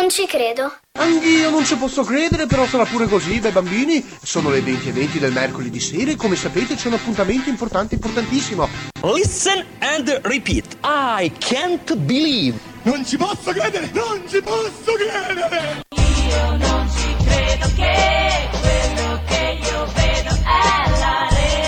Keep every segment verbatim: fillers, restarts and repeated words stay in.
Non ci credo. Anch'io non ci posso credere, però sarà pure così, beh bambini. Sono le venti e venti del mercoledì sera e come sapete c'è un appuntamento importante, importantissimo. Listen and repeat. I can't believe. Non ci posso credere, non ci posso credere. Io non ci credo che quello che io vedo è la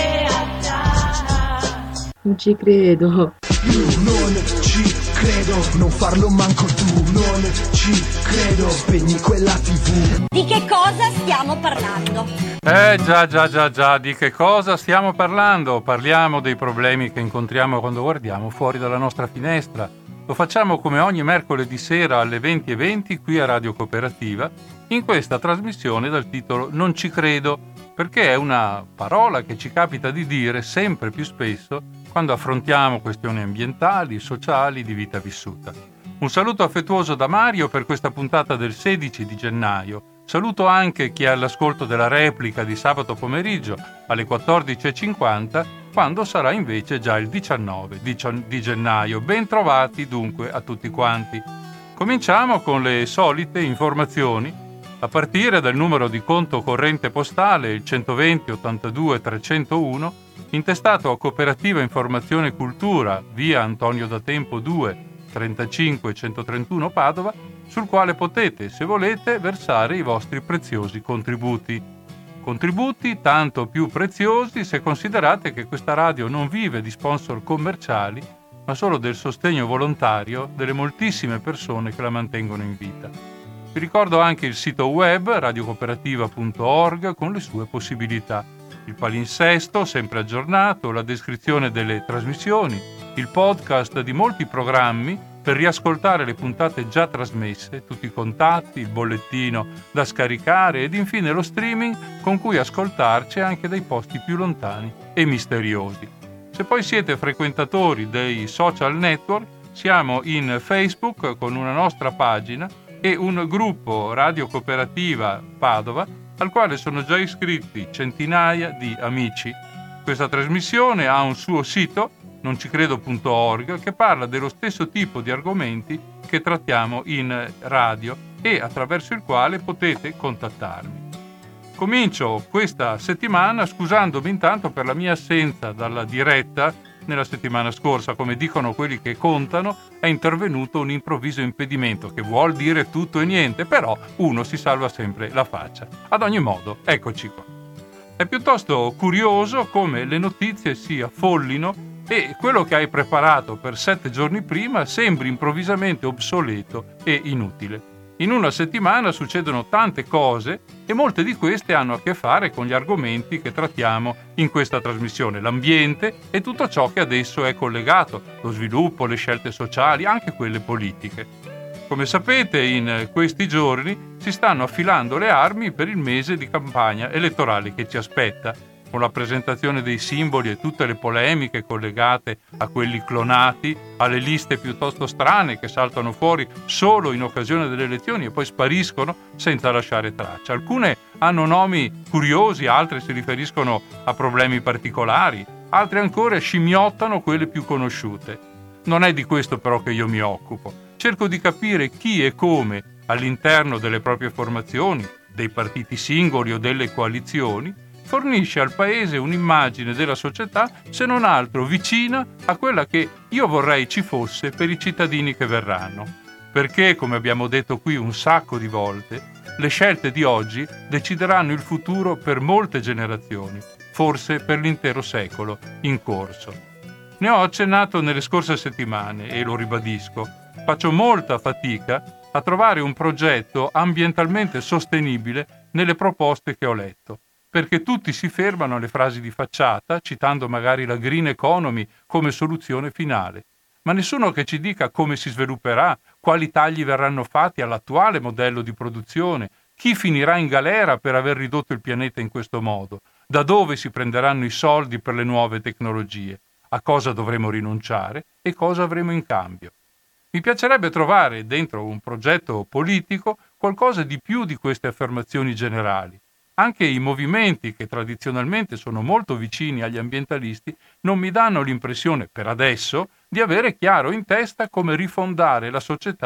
realtà. Non ci credo. Io non ci credo, non farlo manco tu. Non ci credo, spegni quella tivù. Di che cosa stiamo parlando? Eh già già già già, di che cosa stiamo parlando? Parliamo dei problemi che incontriamo quando guardiamo fuori dalla nostra finestra. Lo facciamo come ogni mercoledì sera alle venti e venti qui a Radio Cooperativa, in questa trasmissione dal titolo Non ci credo, perché è una parola che ci capita di dire sempre più spesso quando affrontiamo questioni ambientali, sociali, di vita vissuta. Un saluto affettuoso da Mario per questa puntata del sedici di gennaio. Saluto anche chi è all'ascolto della replica di sabato pomeriggio alle quattordici e cinquanta, quando sarà invece già il diciannove di gennaio. Ben trovati dunque a tutti quanti. Cominciamo con le solite informazioni, a partire dal numero di conto corrente postale, il centoventi ottantadue trecentouno, intestato a Cooperativa Informazione e Cultura, via Antonio da Tempo due, trentacinque centotrentuno Padova, sul quale potete, se volete, versare i vostri preziosi contributi. Contributi tanto più preziosi se considerate che questa radio non vive di sponsor commerciali, ma solo del sostegno volontario delle moltissime persone che la mantengono in vita. Vi ricordo anche il sito web radiocooperativa punto org con le sue possibilità. Il palinsesto, sempre aggiornato, la descrizione delle trasmissioni, il podcast di molti programmi per riascoltare le puntate già trasmesse, tutti i contatti, il bollettino da scaricare ed infine lo streaming con cui ascoltarci anche dai posti più lontani e misteriosi. Se poi siete frequentatori dei social network, siamo in Facebook con una nostra pagina e un gruppo Radio Cooperativa Padova al quale sono già iscritti centinaia di amici. Questa trasmissione ha un suo sito, non ci credo punto org, che parla dello stesso tipo di argomenti che trattiamo in radio e attraverso il quale potete contattarmi. Comincio questa settimana scusandomi intanto per la mia assenza dalla diretta. Nella settimana scorsa, come dicono quelli che contano, è intervenuto un improvviso impedimento che vuol dire tutto e niente, però uno si salva sempre la faccia. Ad ogni modo, eccoci qua. È piuttosto curioso come le notizie si affollino e quello che hai preparato per sette giorni prima sembri improvvisamente obsoleto e inutile. In una settimana succedono tante cose e molte di queste hanno a che fare con gli argomenti che trattiamo in questa trasmissione, l'ambiente e tutto ciò che ad esso è collegato, lo sviluppo, le scelte sociali, anche quelle politiche. Come sapete, in questi giorni si stanno affilando le armi per il mese di campagna elettorale che ci aspetta, con la presentazione dei simboli e tutte le polemiche collegate a quelli clonati, alle liste piuttosto strane che saltano fuori solo in occasione delle elezioni e poi spariscono senza lasciare traccia. Alcune hanno nomi curiosi, altre si riferiscono a problemi particolari, altre ancora scimmiottano quelle più conosciute. Non è di questo però che io mi occupo. Cerco di capire chi e come, all'interno delle proprie formazioni, dei partiti singoli o delle coalizioni, fornisce al Paese un'immagine della società se non altro vicina a quella che io vorrei ci fosse per i cittadini che verranno. Perché, come abbiamo detto qui un sacco di volte, le scelte di oggi decideranno il futuro per molte generazioni, forse per l'intero secolo in corso. Ne ho accennato nelle scorse settimane e lo ribadisco, faccio molta fatica a trovare un progetto ambientalmente sostenibile nelle proposte che ho letto, perché tutti si fermano alle frasi di facciata, citando magari la green economy come soluzione finale, ma nessuno che ci dica come si svilupperà, quali tagli verranno fatti all'attuale modello di produzione, chi finirà in galera per aver ridotto il pianeta in questo modo, da dove si prenderanno i soldi per le nuove tecnologie, a cosa dovremo rinunciare e cosa avremo in cambio. Mi piacerebbe trovare dentro un progetto politico qualcosa di più di queste affermazioni generali. Anche i movimenti che tradizionalmente sono molto vicini agli ambientalisti non mi danno l'impressione, per adesso, di avere chiaro in testa come rifondare la società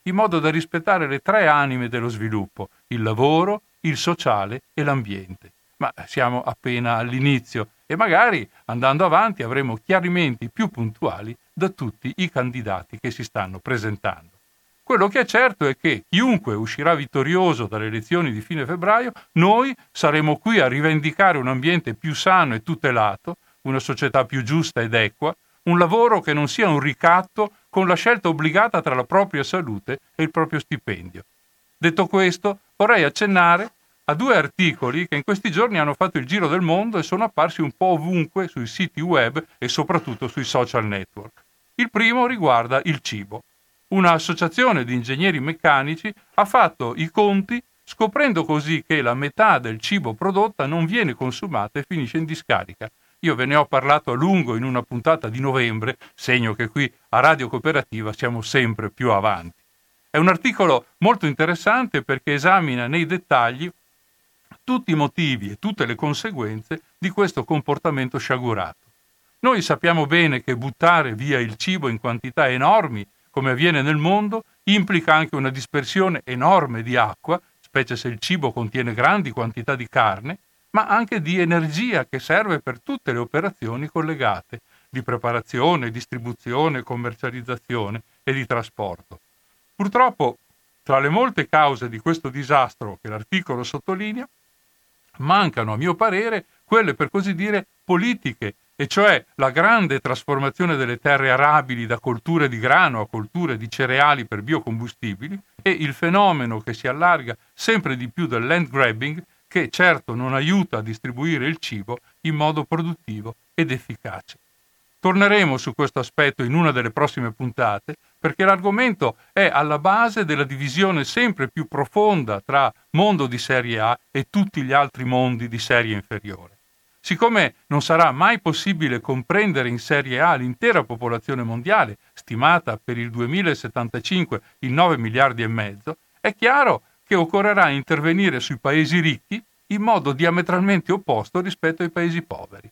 in modo da rispettare le tre anime dello sviluppo: il lavoro, il sociale e l'ambiente. Ma siamo appena all'inizio e magari andando avanti avremo chiarimenti più puntuali da tutti i candidati che si stanno presentando. Quello che è certo è che chiunque uscirà vittorioso dalle elezioni di fine febbraio, noi saremo qui a rivendicare un ambiente più sano e tutelato, una società più giusta ed equa, un lavoro che non sia un ricatto con la scelta obbligata tra la propria salute e il proprio stipendio. Detto questo, vorrei accennare a due articoli che in questi giorni hanno fatto il giro del mondo e sono apparsi un po' ovunque sui siti web e soprattutto sui social network. Il primo riguarda il cibo. Un'associazione di ingegneri meccanici ha fatto i conti scoprendo così che la metà del cibo prodotta non viene consumata e finisce in discarica. Io ve ne ho parlato a lungo in una puntata di novembre, segno che qui a Radio Cooperativa siamo sempre più avanti. È un articolo molto interessante perché esamina nei dettagli tutti i motivi e tutte le conseguenze di questo comportamento sciagurato. Noi sappiamo bene che buttare via il cibo in quantità enormi, come avviene nel mondo, implica anche una dispersione enorme di acqua, specie se il cibo contiene grandi quantità di carne, ma anche di energia che serve per tutte le operazioni collegate, di preparazione, distribuzione, commercializzazione e di trasporto. Purtroppo, tra le molte cause di questo disastro che l'articolo sottolinea, mancano, a mio parere, quelle per così dire politiche, e cioè la grande trasformazione delle terre arabili da colture di grano a colture di cereali per biocombustibili e il fenomeno che si allarga sempre di più del land grabbing, che certo non aiuta a distribuire il cibo in modo produttivo ed efficace. Torneremo su questo aspetto in una delle prossime puntate, perché l'argomento è alla base della divisione sempre più profonda tra mondo di serie A e tutti gli altri mondi di serie inferiore. Siccome non sarà mai possibile comprendere in serie A l'intera popolazione mondiale, stimata per il duemilasettantacinque in nove miliardi e mezzo, è chiaro che occorrerà intervenire sui paesi ricchi in modo diametralmente opposto rispetto ai paesi poveri.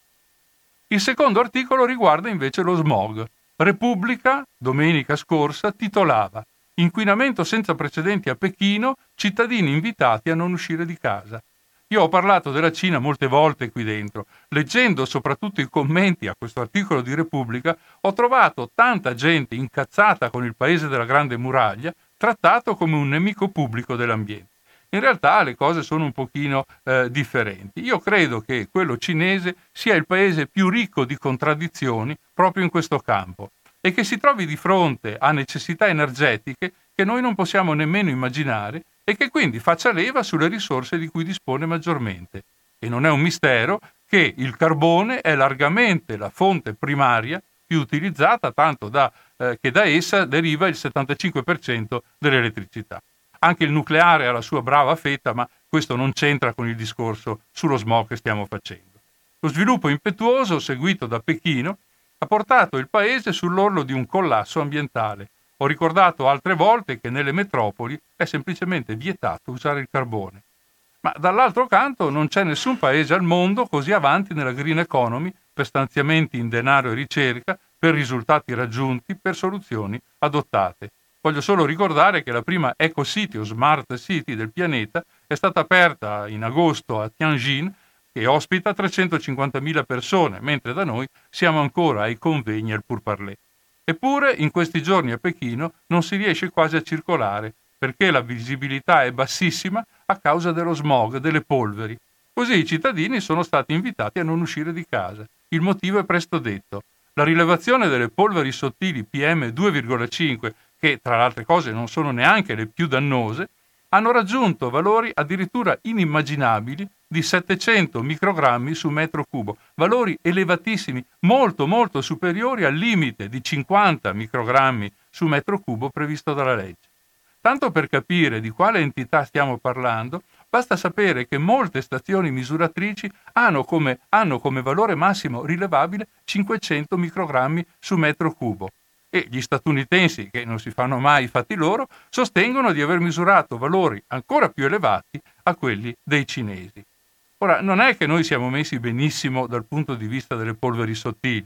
Il secondo articolo riguarda invece lo smog. Repubblica, domenica scorsa, titolava «Inquinamento senza precedenti a Pechino, cittadini invitati a non uscire di casa». Io ho parlato della Cina molte volte qui dentro. Leggendo soprattutto i commenti a questo articolo di Repubblica, ho trovato tanta gente incazzata con il paese della Grande Muraglia, trattato come un nemico pubblico dell'ambiente. In realtà le cose sono un pochino eh, differenti. Io credo che quello cinese sia il paese più ricco di contraddizioni proprio in questo campo e che si trovi di fronte a necessità energetiche che noi non possiamo nemmeno immaginare e che quindi faccia leva sulle risorse di cui dispone maggiormente. E non è un mistero che il carbone è largamente la fonte primaria più utilizzata, tanto da, eh, che da essa deriva il settantacinque per cento dell'elettricità. Anche il nucleare ha la sua brava fetta, ma questo non c'entra con il discorso sullo smog che stiamo facendo. Lo sviluppo impetuoso, seguito da Pechino, ha portato il paese sull'orlo di un collasso ambientale. Ho ricordato altre volte che nelle metropoli è semplicemente vietato usare il carbone. Ma dall'altro canto non c'è nessun paese al mondo così avanti nella green economy per stanziamenti in denaro e ricerca, per risultati raggiunti, per soluzioni adottate. Voglio solo ricordare che la prima Eco City o Smart City del pianeta è stata aperta in agosto a Tianjin, che ospita trecentocinquantamila persone, mentre da noi siamo ancora ai convegni al pourparlers. Eppure in questi giorni a Pechino non si riesce quasi a circolare, perché la visibilità è bassissima a causa dello smog, delle polveri. Così i cittadini sono stati invitati a non uscire di casa. Il motivo è presto detto. La rilevazione delle polveri sottili P M due virgola cinque, che tra le altre cose non sono neanche le più dannose, hanno raggiunto valori addirittura inimmaginabili di settecento microgrammi su metro cubo, valori elevatissimi, molto molto superiori al limite di cinquanta microgrammi su metro cubo previsto dalla legge. Tanto per capire di quale entità stiamo parlando, basta sapere che molte stazioni misuratrici hanno come, hanno come valore massimo rilevabile cinquecento microgrammi su metro cubo. E gli statunitensi, che non si fanno mai i fatti loro, sostengono di aver misurato valori ancora più elevati a quelli dei cinesi. Ora, non è che noi siamo messi benissimo dal punto di vista delle polveri sottili. Ci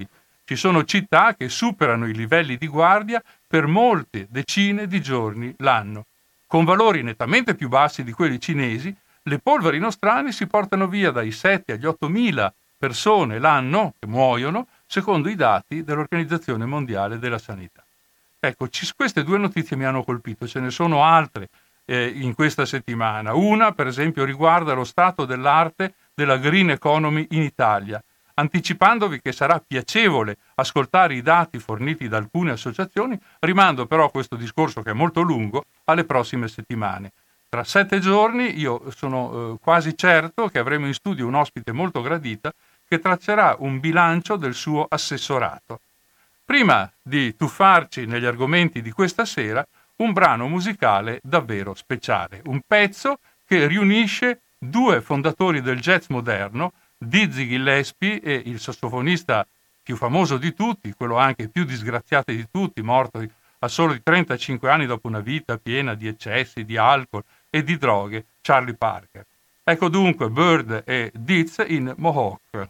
Ci sono città che superano i livelli di guardia per molte decine di giorni l'anno. Con valori nettamente più bassi di quelli cinesi, le polveri nostrane si portano via dai sette agli ottomila persone l'anno che muoiono, secondo i dati dell'Organizzazione Mondiale della Sanità. Ecco, ci, queste due notizie mi hanno colpito, ce ne sono altre eh, in questa settimana. Una, per esempio, riguarda lo stato dell'arte della green economy in Italia, anticipandovi che sarà piacevole ascoltare i dati forniti da alcune associazioni, rimando però questo discorso, che è molto lungo, alle prossime settimane. Tra sette giorni io sono eh, quasi certo che avremo in studio un ospite molto gradita che traccerà un bilancio del suo assessorato. Prima di tuffarci negli argomenti di questa sera, un brano musicale davvero speciale, un pezzo che riunisce due fondatori del jazz moderno, Dizzy Gillespie e il sassofonista più famoso di tutti, quello anche più disgraziato di tutti, morto a solo di trentacinque anni dopo una vita piena di eccessi, di alcol e di droghe, Charlie Parker. Ecco dunque Bird e Diz in Mohawk.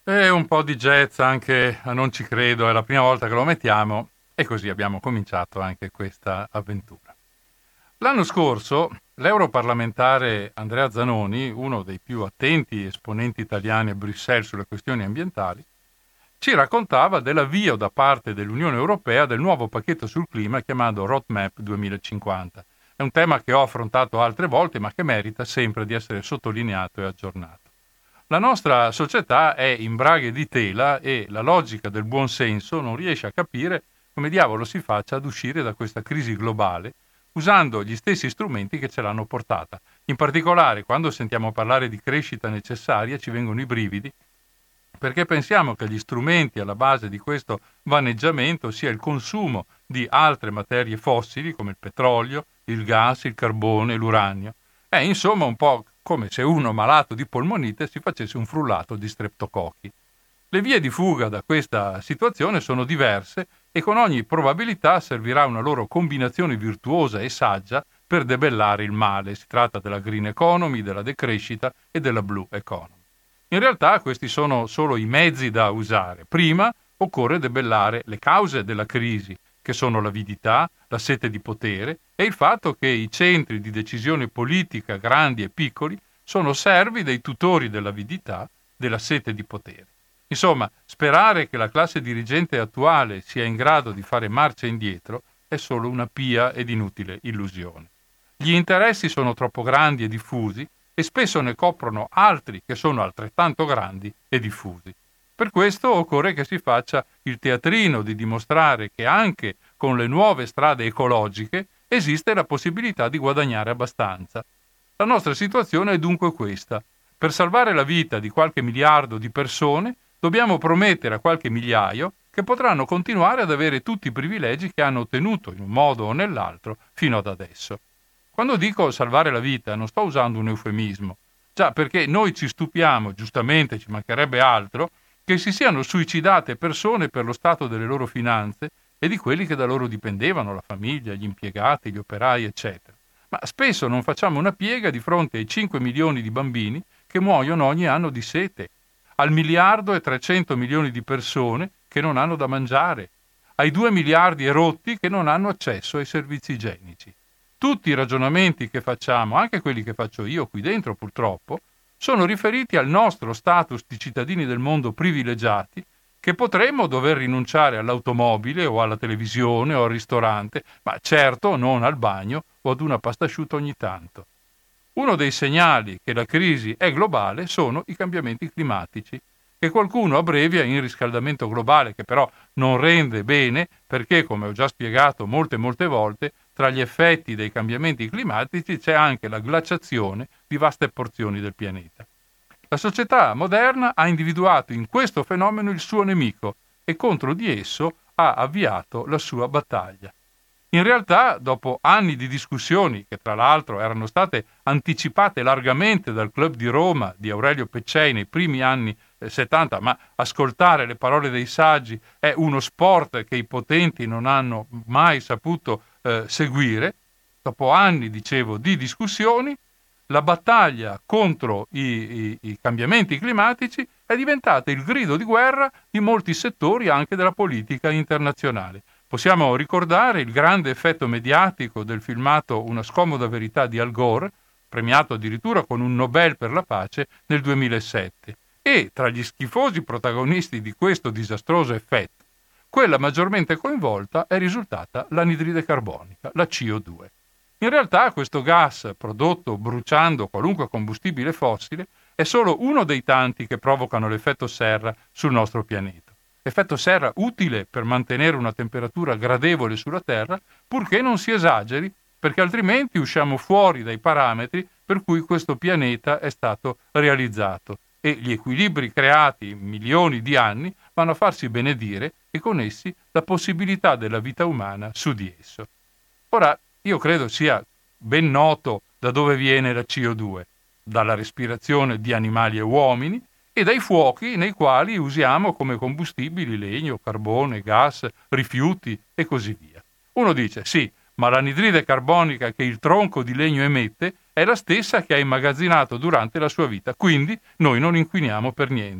E un po' di jazz anche a Non ci credo, è la prima volta che lo mettiamo e così abbiamo cominciato anche questa avventura. L'anno scorso l'europarlamentare Andrea Zanoni, uno dei più attenti esponenti italiani a Bruxelles sulle questioni ambientali, ci raccontava dell'avvio da parte dell'Unione Europea del nuovo pacchetto sul clima chiamato Roadmap duemilacinquanta. È un tema che ho affrontato altre volte ma che merita sempre di essere sottolineato e aggiornato. La nostra società è in braghe di tela e la logica del buon senso non riesce a capire come diavolo si faccia ad uscire da questa crisi globale usando gli stessi strumenti che ce l'hanno portata. In particolare, quando sentiamo parlare di crescita necessaria ci vengono i brividi, perché pensiamo che gli strumenti alla base di questo vaneggiamento sia il consumo di altre materie fossili come il petrolio, il gas, il carbone, l'uranio. È insomma un po' come se uno malato di polmonite si facesse un frullato di streptococchi. Le vie di fuga da questa situazione sono diverse e con ogni probabilità servirà una loro combinazione virtuosa e saggia per debellare il male. Si tratta della green economy, della decrescita e della blue economy. In realtà questi sono solo i mezzi da usare. Prima occorre debellare le cause della crisi, che sono l'avidità, la sete di potere e il fatto che i centri di decisione politica, grandi e piccoli, sono servi dei tutori dell'avidità, della sete di potere. Insomma, sperare che la classe dirigente attuale sia in grado di fare marcia indietro è solo una pia ed inutile illusione. Gli interessi sono troppo grandi e diffusi e spesso ne coprono altri che sono altrettanto grandi e diffusi. Per questo occorre che si faccia il teatrino di dimostrare che anche con le nuove strade ecologiche esiste la possibilità di guadagnare abbastanza. La nostra situazione è dunque questa. Per salvare la vita di qualche miliardo di persone dobbiamo promettere a qualche migliaio che potranno continuare ad avere tutti i privilegi che hanno ottenuto in un modo o nell'altro fino ad adesso. Quando dico salvare la vita non sto usando un eufemismo, già perché noi ci stupiamo, giustamente ci mancherebbe altro, che si siano suicidate persone per lo stato delle loro finanze e di quelli che da loro dipendevano, la famiglia, gli impiegati, gli operai, eccetera. Ma spesso non facciamo una piega di fronte ai cinque milioni di bambini che muoiono ogni anno di sete, al miliardo e trecento milioni di persone che non hanno da mangiare, ai due miliardi e rotti che non hanno accesso ai servizi igienici. Tutti i ragionamenti che facciamo, anche quelli che faccio io qui dentro purtroppo, sono riferiti al nostro status di cittadini del mondo privilegiati che potremmo dover rinunciare all'automobile o alla televisione o al ristorante, ma certo non al bagno o ad una pasta asciutta ogni tanto. Uno dei segnali che la crisi è globale sono i cambiamenti climatici, che qualcuno abbrevia in riscaldamento globale, che però non rende bene perché, come ho già spiegato molte molte volte, tra gli effetti dei cambiamenti climatici c'è anche la glaciazione di vaste porzioni del pianeta. La società moderna ha individuato in questo fenomeno il suo nemico e contro di esso ha avviato la sua battaglia. In realtà, dopo anni di discussioni, che tra l'altro erano state anticipate largamente dal Club di Roma di Aurelio Peccei nei primi anni settanta, ma ascoltare le parole dei saggi è uno sport che i potenti non hanno mai saputo eh, seguire, dopo anni, dicevo, di discussioni, la battaglia contro i, i, i cambiamenti climatici è diventata il grido di guerra di molti settori anche della politica internazionale. Possiamo ricordare il grande effetto mediatico del filmato Una scomoda verità di Al Gore, premiato addirittura con un Nobel per la pace nel duemilasette. E tra gli schifosi protagonisti di questo disastroso effetto, quella maggiormente coinvolta è risultata l'anidride carbonica, la C O due. In realtà questo gas prodotto bruciando qualunque combustibile fossile è solo uno dei tanti che provocano l'effetto serra sul nostro pianeta. Effetto serra utile per mantenere una temperatura gradevole sulla Terra, purché non si esageri, perché altrimenti usciamo fuori dai parametri per cui questo pianeta è stato realizzato e gli equilibri creati in milioni di anni vanno a farsi benedire e con essi la possibilità della vita umana su di esso. Ora, io credo sia ben noto da dove viene la C O due, dalla respirazione di animali e uomini e dai fuochi nei quali usiamo come combustibili legno, carbone, gas, rifiuti e così via. Uno dice, sì, ma l'anidride carbonica che il tronco di legno emette è la stessa che ha immagazzinato durante la sua vita, quindi noi non inquiniamo per niente.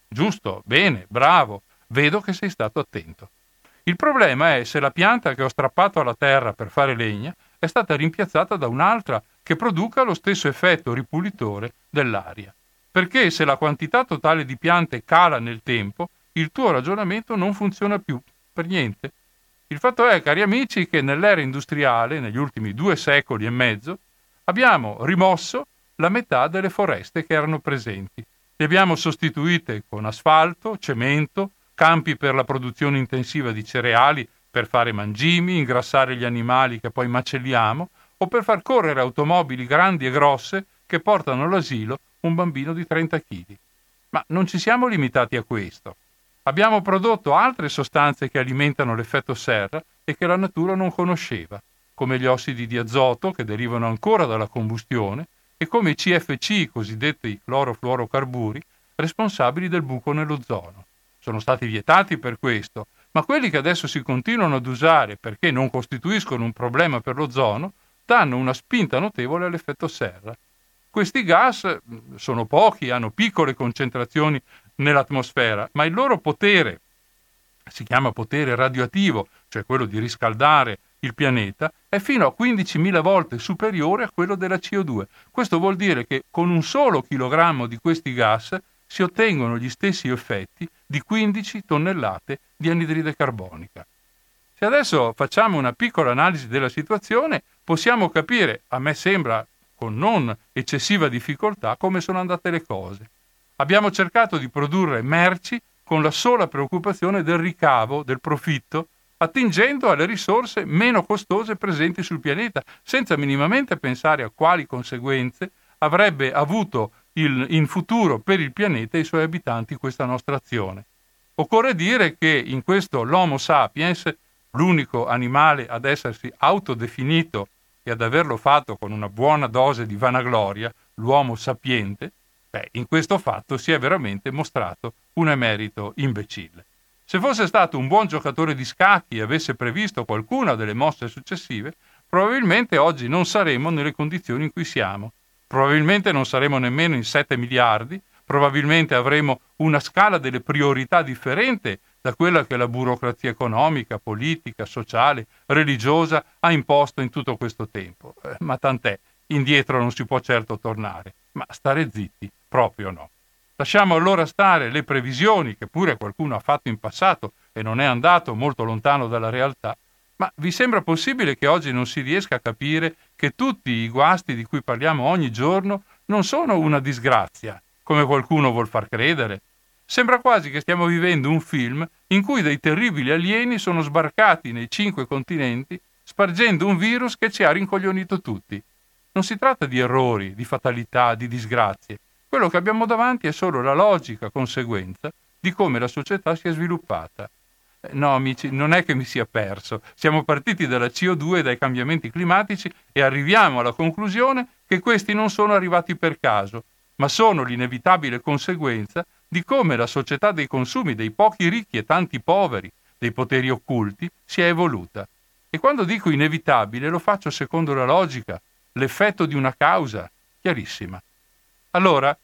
Giusto, bene, bravo, vedo che sei stato attento. Il problema è se la pianta che ho strappato alla terra per fare legna è stata rimpiazzata da un'altra che produca lo stesso effetto ripulitore dell'aria. Perché se la quantità totale di piante cala nel tempo, il tuo ragionamento non funziona più, per niente. Il fatto è, cari amici, che nell'era industriale, negli ultimi due secoli e mezzo, abbiamo rimosso la metà delle foreste che erano presenti. Le abbiamo sostituite con asfalto, cemento, campi per la produzione intensiva di cereali per fare mangimi, ingrassare gli animali che poi macelliamo, o per far correre automobili grandi e grosse che portano all'asilo un bambino di trenta chili. Ma non ci siamo limitati a questo. Abbiamo prodotto altre sostanze che alimentano l'effetto serra e che la natura non conosceva, come gli ossidi di azoto che derivano ancora dalla combustione e come i C F C, i cosiddetti clorofluorocarburi, responsabili del buco nell'ozono. Sono stati vietati per questo, ma quelli che adesso si continuano ad usare perché non costituiscono un problema per l'ozono danno una spinta notevole all'effetto serra. Questi gas sono pochi, hanno piccole concentrazioni nell'atmosfera, ma il loro potere, si chiama potere radioattivo, cioè quello di riscaldare il pianeta, è fino a quindicimila volte superiore a quello della C O due. Questo vuol dire che con un solo chilogrammo di questi gas si ottengono gli stessi effetti di quindici tonnellate di anidride carbonica. Se adesso facciamo una piccola analisi della situazione, possiamo capire, a me sembra con non eccessiva difficoltà, come sono andate le cose. Abbiamo cercato di produrre merci con la sola preoccupazione del ricavo, del profitto, attingendo alle risorse meno costose presenti sul pianeta, senza minimamente pensare a quali conseguenze avrebbe avuto il, in futuro per il pianeta e i suoi abitanti questa nostra azione. Occorre dire che in questo l'Homo sapiens, l'unico animale ad essersi autodefinito e ad averlo fatto con una buona dose di vanagloria, l'uomo sapiente, beh, in questo fatto si è veramente mostrato un emerito imbecille. Se fosse stato un buon giocatore di scacchi e avesse previsto qualcuna delle mosse successive, probabilmente oggi non saremmo nelle condizioni in cui siamo. Probabilmente non saremo nemmeno in sette miliardi, probabilmente avremo una scala delle priorità differente da quella che la burocrazia economica, politica, sociale, religiosa ha imposto in tutto questo tempo. Eh, ma tant'è, indietro non si può certo tornare, ma stare zitti proprio no. Lasciamo allora stare le previsioni che pure qualcuno ha fatto in passato e non è andato molto lontano dalla realtà, ma vi sembra possibile che oggi non si riesca a capire che tutti i guasti di cui parliamo ogni giorno non sono una disgrazia, come qualcuno vuol far credere? Sembra quasi che stiamo vivendo un film in cui dei terribili alieni sono sbarcati nei cinque continenti spargendo un virus che ci ha rincoglionito tutti. Non si tratta di errori, di fatalità, di disgrazie. Quello che abbiamo davanti è solo la logica conseguenza di come la società si è sviluppata. No, amici, non è che mi sia perso. Siamo partiti dalla C O due e dai cambiamenti climatici e arriviamo alla conclusione che questi non sono arrivati per caso, ma sono l'inevitabile conseguenza di come la società dei consumi dei pochi ricchi e tanti poveri, dei poteri occulti, si è evoluta. E quando dico inevitabile lo faccio secondo la logica, l'effetto di una causa chiarissima. Allora,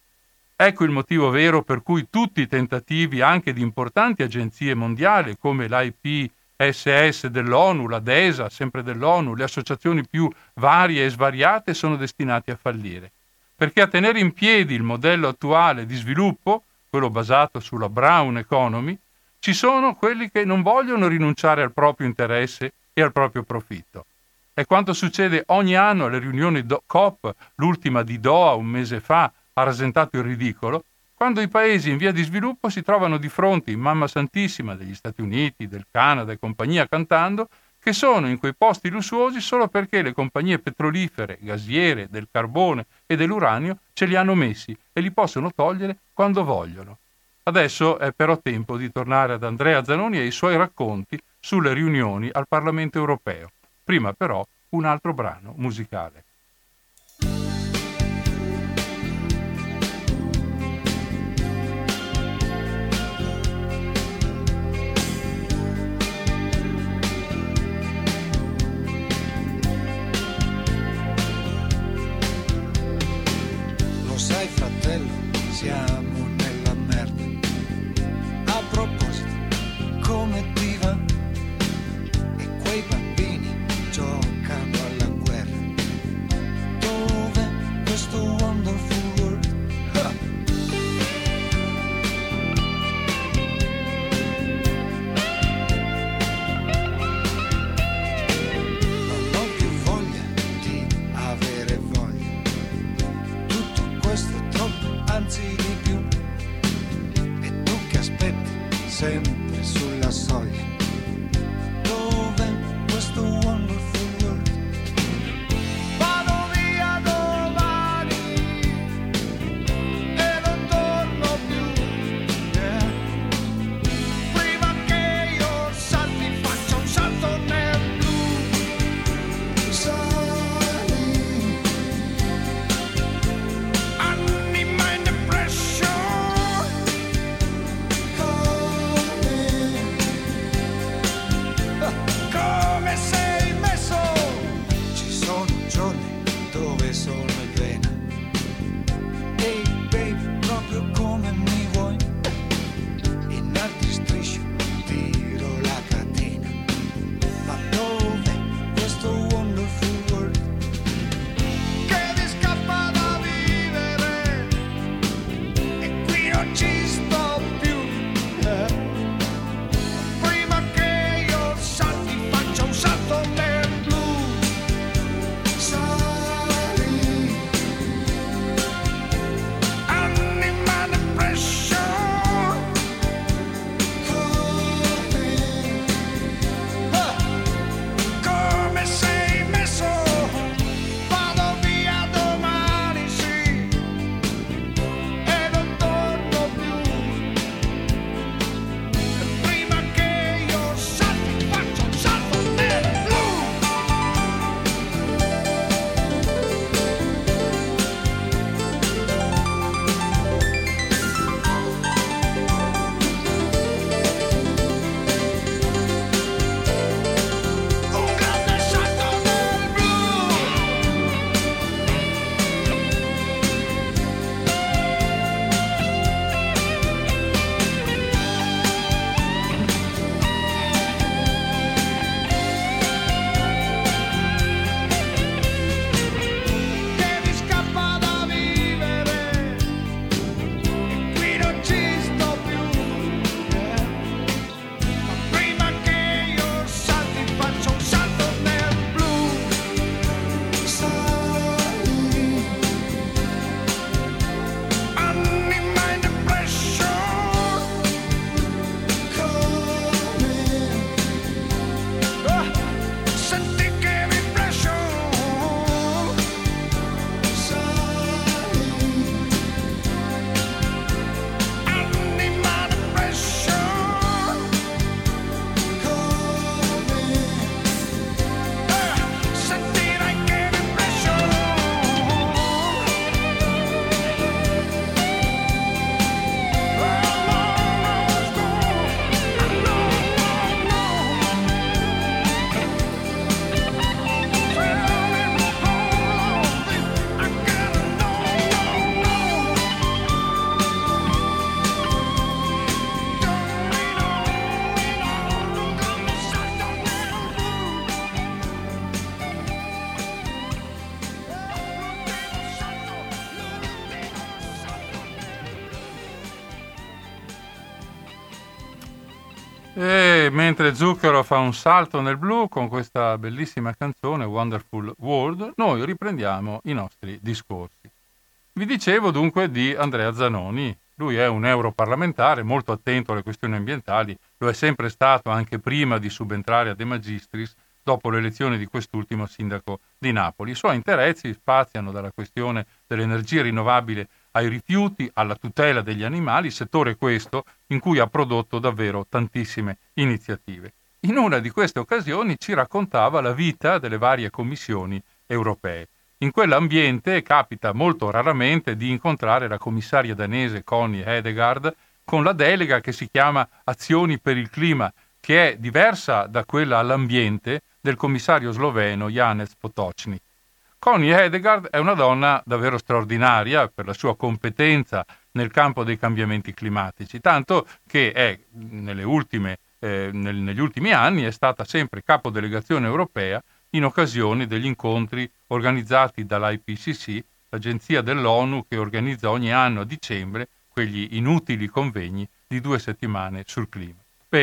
ecco il motivo vero per cui tutti i tentativi anche di importanti agenzie mondiali come l'I P S S dell'ONU, la D E S A, sempre dell'ONU, le associazioni più varie e svariate sono destinati a fallire. Perché a tenere in piedi il modello attuale di sviluppo, quello basato sulla brown economy, ci sono quelli che non vogliono rinunciare al proprio interesse e al proprio profitto. È quanto succede ogni anno alle riunioni COP, l'ultima di Doha un mese fa ha rasentato il ridicolo, quando i paesi in via di sviluppo si trovano di fronte in mamma santissima degli Stati Uniti, del Canada e compagnia cantando, che sono in quei posti lussuosi solo perché le compagnie petrolifere, gasiere, del carbone e dell'uranio ce li hanno messi e li possono togliere quando vogliono. Adesso è però tempo di tornare ad Andrea Zanoni e ai suoi racconti sulle riunioni al Parlamento europeo. Prima però un altro brano musicale. Sai fratello, siamo nella merda, avanzi di più e tu che aspetti sempre sulla soglia. Dov'è questo wonderful world? Vado via domani e non torno più, yeah. Prima che io salti faccio un salto nel blu. Sali, anima in depression. Come sei messo? Ci sono giorni dove sono in vena. Ehi baby, proprio come mi vuoi. In altri strisci tiro la catena. Ma dov'è questo wonderful world che ti scappa da vivere? E qui non ci sto più, eh. Prima che io salti faccio un salto nel blu. Sali, anima depression. Come sei messo? Vado via domani, sì, e non torno più. Prima che io salti faccio un salto nel blu. Un grande salto nel blu. Che mi scappa da vivere e qui non ci sto più, eh. Ma prima che io salti faccio un salto nel blu. Sali, anima in depression. Come, ah, senti che vibration. Sali, anima depression. Come, ah, sentirai che vibration. E mentre Zucchero fa un salto nel blu con questa bellissima canzone Wonderful World, noi riprendiamo i nostri discorsi. Vi dicevo dunque di Andrea Zanoni. Lui è un europarlamentare molto attento alle questioni ambientali, lo è sempre stato anche prima di subentrare a De Magistris dopo l'elezione di quest'ultimo sindaco di Napoli. I suoi interessi spaziano dalla questione dell'energia rinnovabile ai rifiuti, alla tutela degli animali, settore questo in cui ha prodotto davvero tantissime iniziative. In una di queste occasioni ci raccontava la vita delle varie commissioni europee. In quell'ambiente capita molto raramente di incontrare la commissaria danese Connie Hedegaard con la delega che si chiama Azioni per il clima, che è diversa da quella all'ambiente del commissario sloveno Janez Potočnik. Connie Hedegaard è una donna davvero straordinaria per la sua competenza nel campo dei cambiamenti climatici, tanto che è, nelle ultime, eh, nel, negli ultimi anni è stata sempre capodelegazione europea in occasione degli incontri organizzati dall'I P C C, l'agenzia dell'ONU che organizza ogni anno a dicembre quegli inutili convegni di due settimane sul clima. Bene,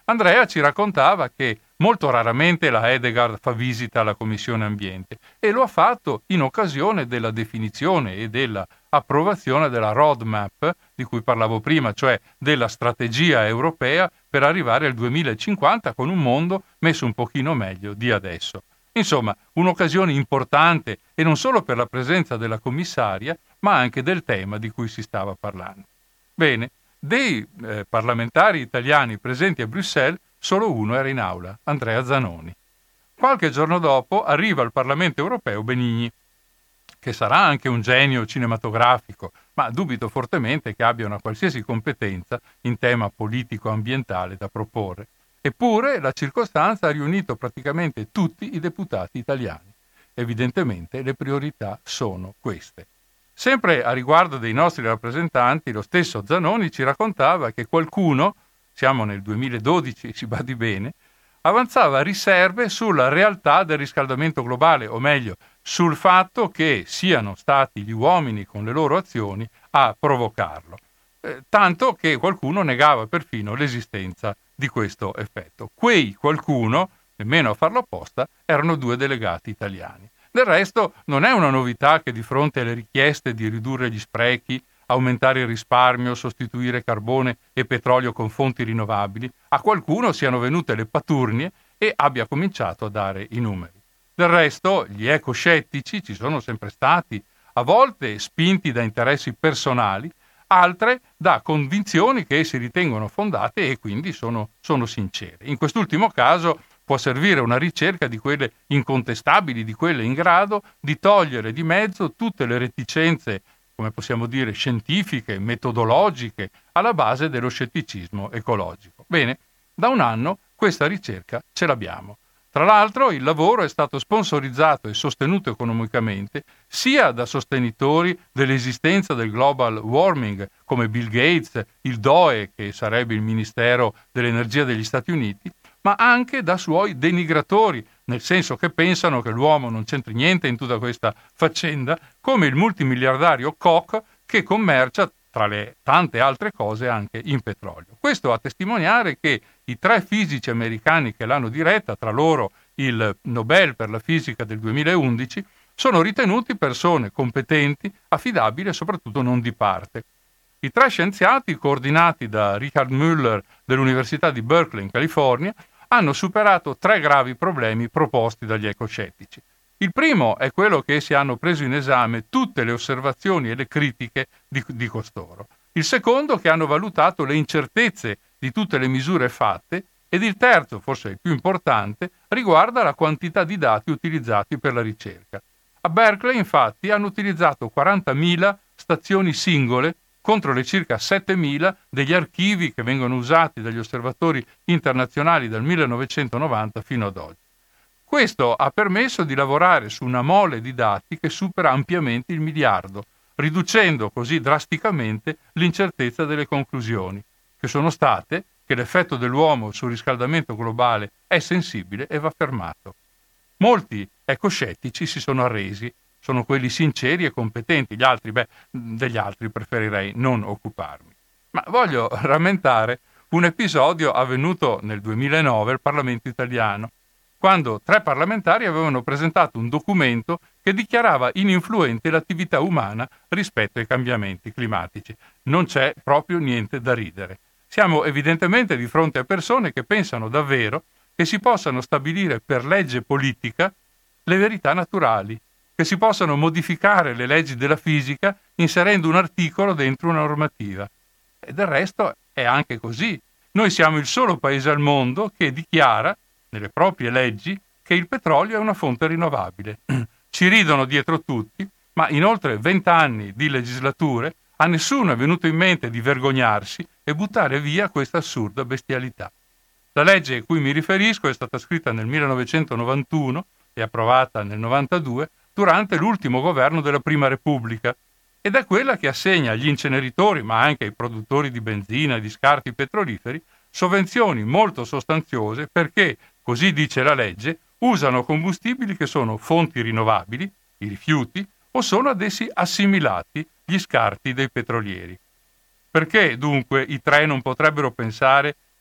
Andrea ci raccontava che molto raramente la Hedegaard fa visita alla Commissione Ambiente e lo ha fatto in occasione della definizione e della approvazione della roadmap di cui parlavo prima, cioè della strategia europea per arrivare al duemilacinquanta con un mondo messo un pochino meglio di adesso. Insomma, un'occasione importante e non solo per la presenza della commissaria, ma anche del tema di cui si stava parlando. Bene, dei eh, parlamentari italiani presenti a Bruxelles, solo uno era in aula, Andrea Zanoni. Qualche giorno dopo arriva al Parlamento europeo Benigni, che sarà anche un genio cinematografico, ma dubito fortemente che abbia una qualsiasi competenza in tema politico-ambientale da proporre. Eppure la circostanza ha riunito praticamente tutti i deputati italiani. Evidentemente le priorità sono queste. Sempre a riguardo dei nostri rappresentanti, lo stesso Zanoni ci raccontava che qualcuno, siamo nel duemiladodici, si badi bene, avanzava riserve sulla realtà del riscaldamento globale, o meglio, sul fatto che siano stati gli uomini con le loro azioni a provocarlo. Eh, tanto che qualcuno negava perfino l'esistenza di questo effetto. Quei qualcuno, nemmeno a farlo apposta, erano due delegati italiani. Del resto non è una novità che di fronte alle richieste di ridurre gli sprechi, aumentare il risparmio, sostituire carbone e petrolio con fonti rinnovabili, a qualcuno siano venute le paturnie e abbia cominciato a dare i numeri. Del resto gli ecoscettici ci sono sempre stati, a volte spinti da interessi personali, altre da convinzioni che si ritengono fondate e quindi sono, sono sincere. In quest'ultimo caso può servire una ricerca di quelle incontestabili, di quelle in grado di togliere di mezzo tutte le reticenze, come possiamo dire, scientifiche, metodologiche, alla base dello scetticismo ecologico. Bene, da un anno questa ricerca ce l'abbiamo. Tra l'altro il lavoro è stato sponsorizzato e sostenuto economicamente sia da sostenitori dell'esistenza del global warming come Bill Gates, il D O E, che sarebbe il Ministero dell'Energia degli Stati Uniti, ma anche da suoi denigratori, nel senso che pensano che l'uomo non c'entri niente in tutta questa faccenda, come il multimiliardario Koch che commercia, tra le tante altre cose, anche in petrolio. Questo a testimoniare che i tre fisici americani che l'hanno diretta, tra loro il Nobel per la fisica del duemilaundici, sono ritenuti persone competenti, affidabili e soprattutto non di parte. I tre scienziati, coordinati da Richard Mueller dell'Università di Berkeley in California, hanno superato tre gravi problemi proposti dagli ecoscettici. Il primo è quello che essi hanno preso in esame tutte le osservazioni e le critiche di, di costoro. Il secondo che hanno valutato le incertezze di tutte le misure fatte ed il terzo, forse il più importante, riguarda la quantità di dati utilizzati per la ricerca. A Berkeley, infatti, hanno utilizzato quarantamila stazioni singole contro le circa settemila degli archivi che vengono usati dagli osservatori internazionali dal millenovecentonovanta fino ad oggi. Questo ha permesso di lavorare su una mole di dati che supera ampiamente il miliardo, riducendo così drasticamente l'incertezza delle conclusioni, che sono state che l'effetto dell'uomo sul riscaldamento globale è sensibile e va fermato. Molti ecoscettici si sono arresi, sono quelli sinceri e competenti, gli altri, beh, degli altri preferirei non occuparmi. Ma voglio rammentare un episodio avvenuto nel duemilanove al Parlamento italiano, quando tre parlamentari avevano presentato un documento che dichiarava ininfluente l'attività umana rispetto ai cambiamenti climatici. Non c'è proprio niente da ridere. Siamo evidentemente di fronte a persone che pensano davvero che si possano stabilire per legge politica le verità naturali, che si possano modificare le leggi della fisica inserendo un articolo dentro una normativa. E del resto è anche così. Noi siamo il solo paese al mondo che dichiara nelle proprie leggi che il petrolio è una fonte rinnovabile. Ci ridono dietro tutti, ma in oltre vent'anni di legislature a nessuno è venuto in mente di vergognarsi e buttare via questa assurda bestialità. La legge a cui mi riferisco è stata scritta nel millenovecentonovantuno e approvata nel novantadue durante l'ultimo governo della Prima Repubblica ed è quella che assegna agli inceneritori, ma anche ai produttori di benzina e di scarti petroliferi, sovvenzioni molto sostanziose perché, così dice la legge, usano combustibili che sono fonti rinnovabili, i rifiuti, o sono ad essi assimilati gli scarti dei petrolieri. Perché dunque i tre non potrebbero pensare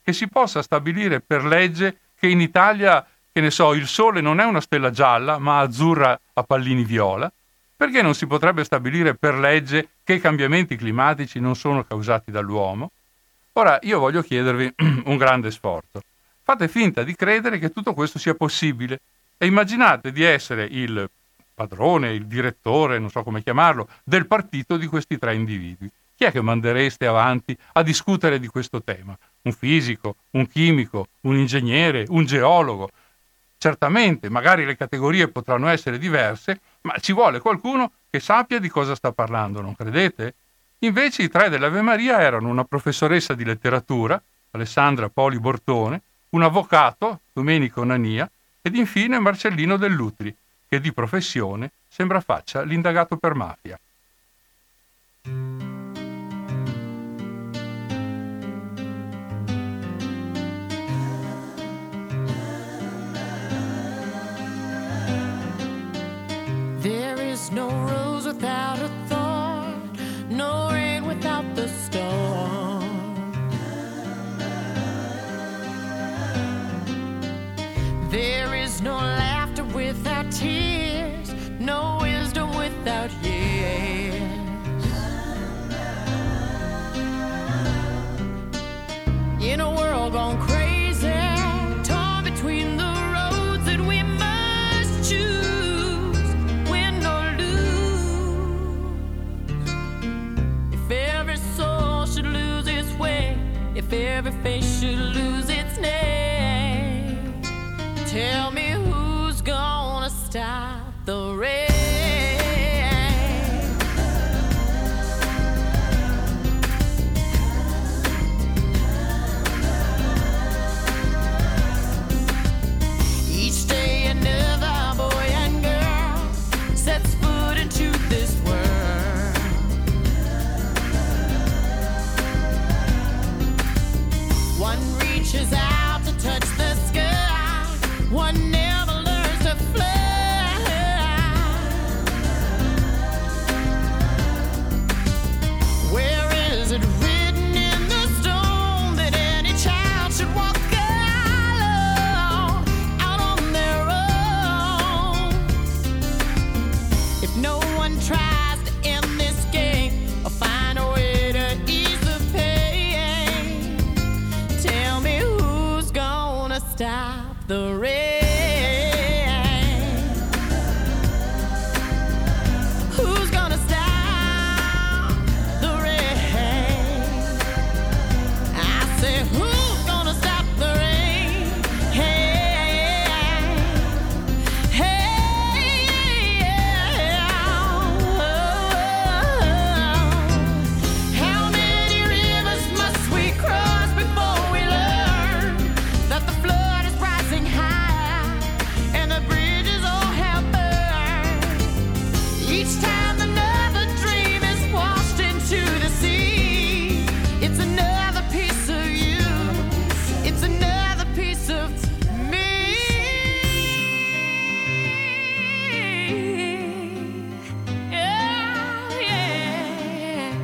che si possa stabilire per legge che in Italia, che ne so, il sole non è una stella gialla ma azzurra a pallini viola? Perché non si potrebbe stabilire per legge che i cambiamenti climatici non sono causati dall'uomo? Ora, io voglio chiedervi un grande sforzo. Fate finta di credere che tutto questo sia possibile e immaginate di essere il padrone, il direttore, non so come chiamarlo, del partito di questi tre individui. Chi è che mandereste avanti a discutere di questo tema? Un fisico, un chimico, un ingegnere, un geologo? Certamente, magari le categorie potranno essere diverse, ma ci vuole qualcuno che sappia di cosa sta parlando, non credete? Invece i tre dell'Ave Maria erano una professoressa di letteratura, Alessandra Poli Bortone, un avvocato, Domenico Nania, ed infine Marcellino Dell'Utri, che di professione sembra faccia l'indagato per mafia. There is no rose without a thorn, no rain without the storm. There is no laughter without tears, no wisdom without years. In a world gone crazy, torn between the roads that we must choose, win or lose. If every soul should lose its way, if every face should lose its name, tell me who's gonna stop the rain? Each day another boy and girl sets foot into this world. One reaches out to touch the sky, one never learns to fly. Where is it written in the stone that any child should walk alone, out on their own? If no one tries to end this game or find a way to ease the pain, tell me who's gonna stop the rain? Who's gonna stop the rain? I say, who's gonna stop the rain? Hey, hey, how many rivers must we cross before we learn that the flood is rising high and the bridges all have burned? Each time another dream is washed into the sea, it's another piece of you, it's another piece of me. Yeah, yeah.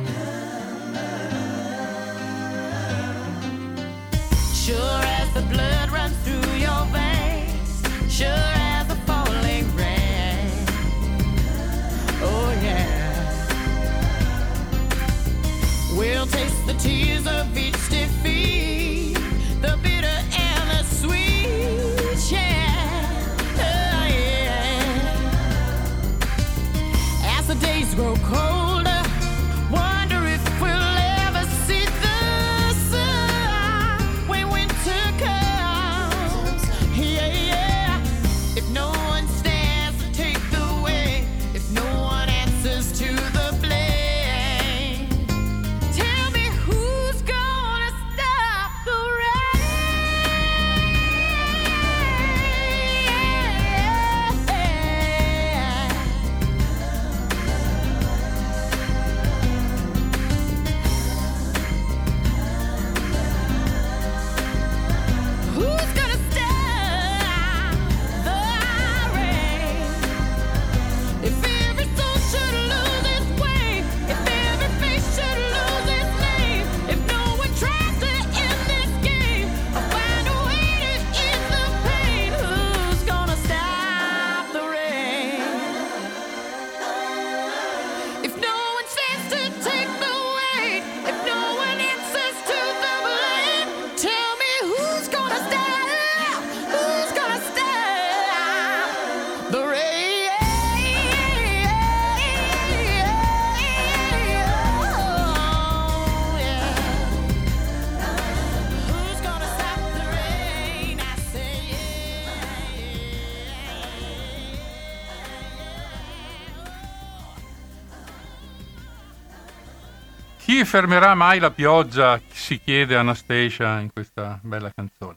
Sure as the blood runs through your veins, sure as the falling rain. Oh yeah. We'll taste the tears of each defeat, the bitter and the sweet. Yeah. Oh yeah. As the days grow colder, wonder if we'll ever see the sun when winter comes. Yeah, yeah. If no one stands to take the way, if no one answers to the blame, tell me who's gonna stop Chi fermerà mai la pioggia? Si chiede Anastasia in questa bella canzone.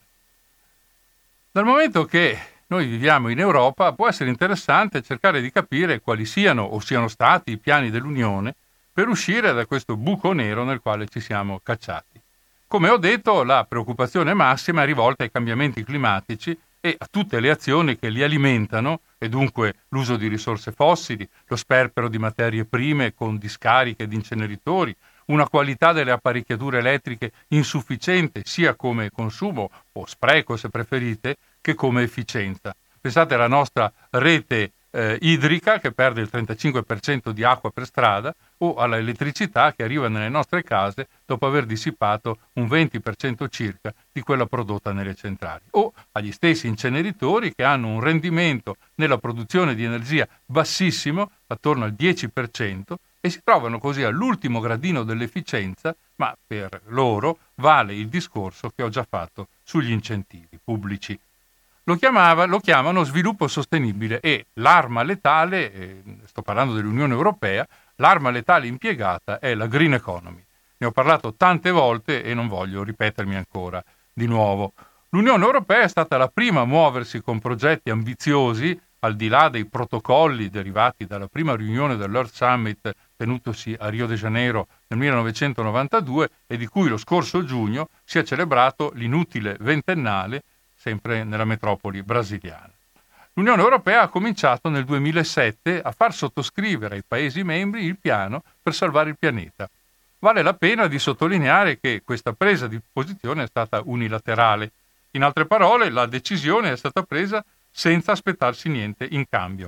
Dal momento che noi viviamo in Europa, può essere interessante cercare di capire quali siano o siano stati i piani dell'Unione per uscire da questo buco nero nel quale ci siamo cacciati. Come ho detto, la preoccupazione massima è rivolta ai cambiamenti climatici e a tutte le azioni che li alimentano, e dunque l'uso di risorse fossili, lo sperpero di materie prime con discariche ed inceneritori, una qualità delle apparecchiature elettriche insufficiente sia come consumo o spreco se preferite che come efficienza. Pensate alla nostra rete eh, idrica che perde il trentacinque per cento di acqua per strada o alla elettricità che arriva nelle nostre case dopo aver dissipato un venti per cento circa di quella prodotta nelle centrali, o agli stessi inceneritori che hanno un rendimento nella produzione di energia bassissimo, attorno al dieci per cento, e si trovano così all'ultimo gradino dell'efficienza, ma per loro vale il discorso che ho già fatto sugli incentivi pubblici. Lo, chiamava, lo chiamano sviluppo sostenibile e l'arma letale, eh, sto parlando dell'Unione Europea, l'arma letale impiegata è la green economy. Ne ho parlato tante volte e non voglio ripetermi ancora di nuovo. L'Unione Europea è stata la prima a muoversi con progetti ambiziosi, al di là dei protocolli derivati dalla prima riunione dell'Earth Summit tenutosi a Rio de Janeiro nel millenovecentonovantadue e di cui lo scorso giugno si è celebrato l'inutile ventennale sempre nella metropoli brasiliana. L'Unione Europea ha cominciato nel duemilasette a far sottoscrivere ai Paesi membri il piano per salvare il pianeta. Vale la pena di sottolineare che questa presa di posizione è stata unilaterale. In altre parole, la decisione è stata presa senza aspettarsi niente in cambio,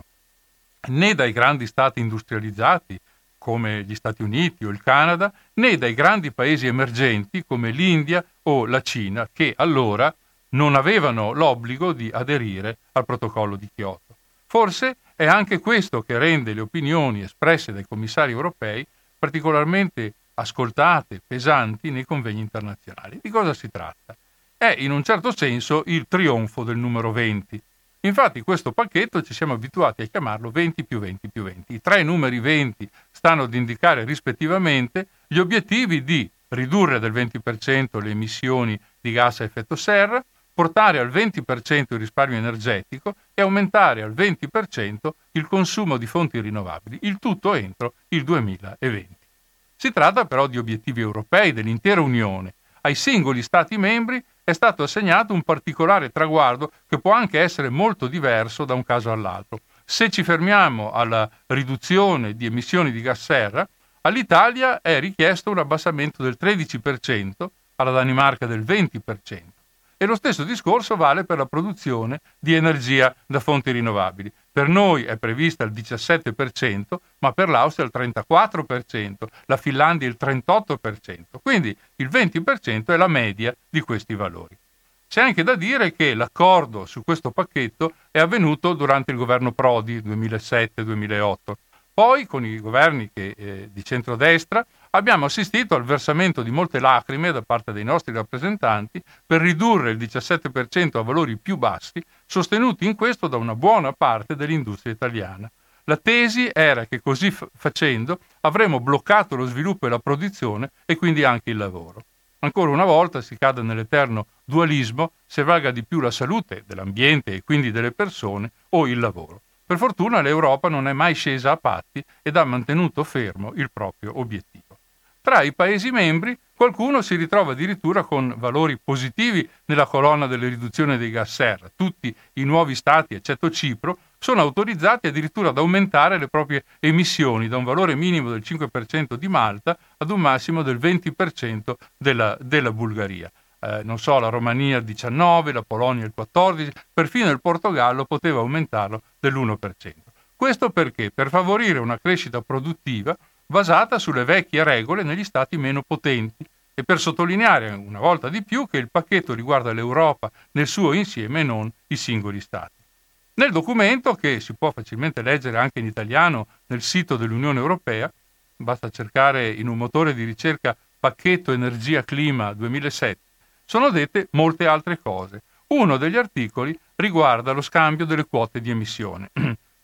né dai grandi stati industrializzati come gli Stati Uniti o il Canada, né dai grandi paesi emergenti come l'India o la Cina, che allora non avevano l'obbligo di aderire al protocollo di Kyoto. Forse è anche questo che rende le opinioni espresse dai commissari europei particolarmente ascoltate, pesanti nei convegni internazionali. Di cosa si tratta? È in un certo senso il trionfo del numero venti. Infatti questo pacchetto ci siamo abituati a chiamarlo venti più venti più venti. I tre numeri venti stanno ad indicare rispettivamente gli obiettivi di ridurre del venti per cento le emissioni di gas a effetto serra, portare al venti per cento il risparmio energetico e aumentare al venti per cento il consumo di fonti rinnovabili, il tutto entro il duemilaventi. Si tratta però di obiettivi europei dell'intera Unione. Ai singoli Stati membri è stato assegnato un particolare traguardo che può anche essere molto diverso da un caso all'altro. Se ci fermiamo alla riduzione di emissioni di gas serra, all'Italia è richiesto un abbassamento del tredici per cento, alla Danimarca del venti per cento. E lo stesso discorso vale per la produzione di energia da fonti rinnovabili. Per noi è prevista il diciassette per cento, ma per l'Austria il trentaquattro per cento, la Finlandia il trentotto per cento. Quindi il venti per cento è la media di questi valori. C'è anche da dire che l'accordo su questo pacchetto è avvenuto durante il governo Prodi duemilasette duemilaotto. Poi, con i governi che, eh, di centrodestra, abbiamo assistito al versamento di molte lacrime da parte dei nostri rappresentanti per ridurre il diciassette per cento a valori più bassi, sostenuti in questo da una buona parte dell'industria italiana. La tesi era che così f- facendo avremmo bloccato lo sviluppo e la produzione e quindi anche il lavoro. Ancora una volta si cade nell'eterno dualismo se valga di più la salute dell'ambiente e quindi delle persone o il lavoro. Per fortuna l'Europa non è mai scesa a patti ed ha mantenuto fermo il proprio obiettivo. Tra i Paesi membri qualcuno si ritrova addirittura con valori positivi nella colonna delle riduzioni dei gas serra. Tutti i nuovi stati, eccetto Cipro, sono autorizzati addirittura ad aumentare le proprie emissioni da un valore minimo del cinque per cento di Malta ad un massimo del venti per cento della, della Bulgaria. Eh, non so, la Romania il diciannove, la Polonia il quattordici, perfino il Portogallo poteva aumentarlo dell'uno per cento. Questo perché? Per favorire una crescita produttiva basata sulle vecchie regole negli stati meno potenti e per sottolineare una volta di più che il pacchetto riguarda l'Europa nel suo insieme e non i singoli stati. Nel documento, che si può facilmente leggere anche in italiano nel sito dell'Unione Europea, basta cercare in un motore di ricerca pacchetto energia clima duemilasette, sono dette molte altre cose. Uno degli articoli riguarda lo scambio delle quote di emissione.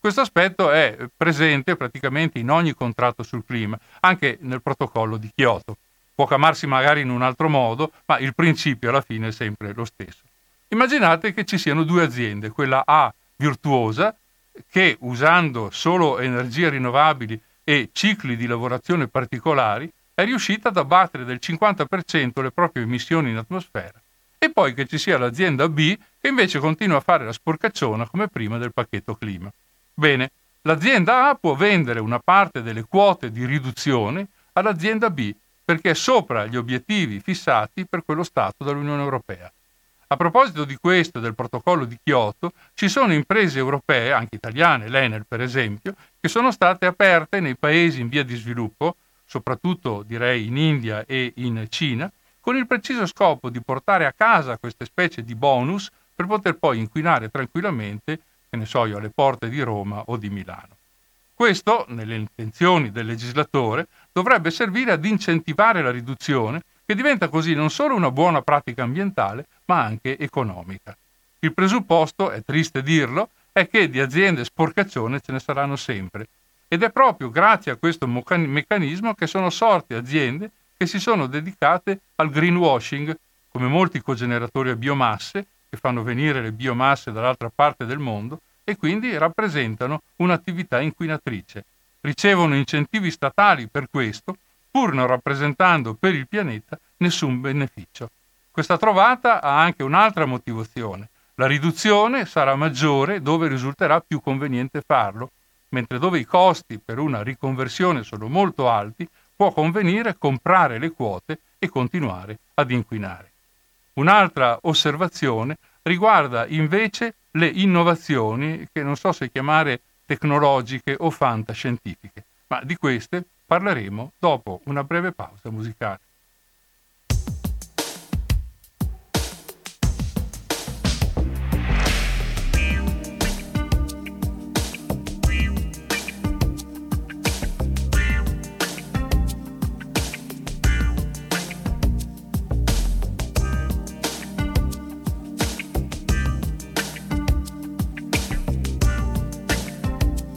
Questo aspetto è presente praticamente in ogni contratto sul clima, anche nel protocollo di Kyoto. Può chiamarsi magari in un altro modo, ma il principio alla fine è sempre lo stesso. Immaginate che ci siano due aziende, quella A virtuosa, che usando solo energie rinnovabili e cicli di lavorazione particolari è riuscita ad abbattere del cinquanta per cento le proprie emissioni in atmosfera, e poi che ci sia l'azienda B che invece continua a fare la sporcacciona come prima del pacchetto clima. Bene, l'azienda A può vendere una parte delle quote di riduzione all'azienda B perché è sopra gli obiettivi fissati per quello Stato dall'Unione Europea. A proposito di questo e del protocollo di Kyoto, ci sono imprese europee, anche italiane, l'Enel per esempio, che sono state aperte nei paesi in via di sviluppo, soprattutto direi in India e in Cina, con il preciso scopo di portare a casa queste specie di bonus per poter poi inquinare tranquillamente, che ne so io, alle porte di Roma o di Milano. Questo, nelle intenzioni del legislatore, dovrebbe servire ad incentivare la riduzione, che diventa così non solo una buona pratica ambientale, ma anche economica. Il presupposto, è triste dirlo, è che di aziende sporcaccione ce ne saranno sempre. Ed è proprio grazie a questo meccanismo che sono sorte aziende che si sono dedicate al greenwashing, come molti cogeneratori a biomasse, che fanno venire le biomasse dall'altra parte del mondo e quindi rappresentano un'attività inquinatrice. Ricevono incentivi statali per questo, pur non rappresentando per il pianeta nessun beneficio. Questa trovata ha anche un'altra motivazione. La riduzione sarà maggiore dove risulterà più conveniente farlo, mentre dove i costi per una riconversione sono molto alti, può convenire comprare le quote e continuare ad inquinare. Un'altra osservazione riguarda invece le innovazioni che non so se chiamare tecnologiche o fantascientifiche, ma di queste parleremo dopo una breve pausa musicale.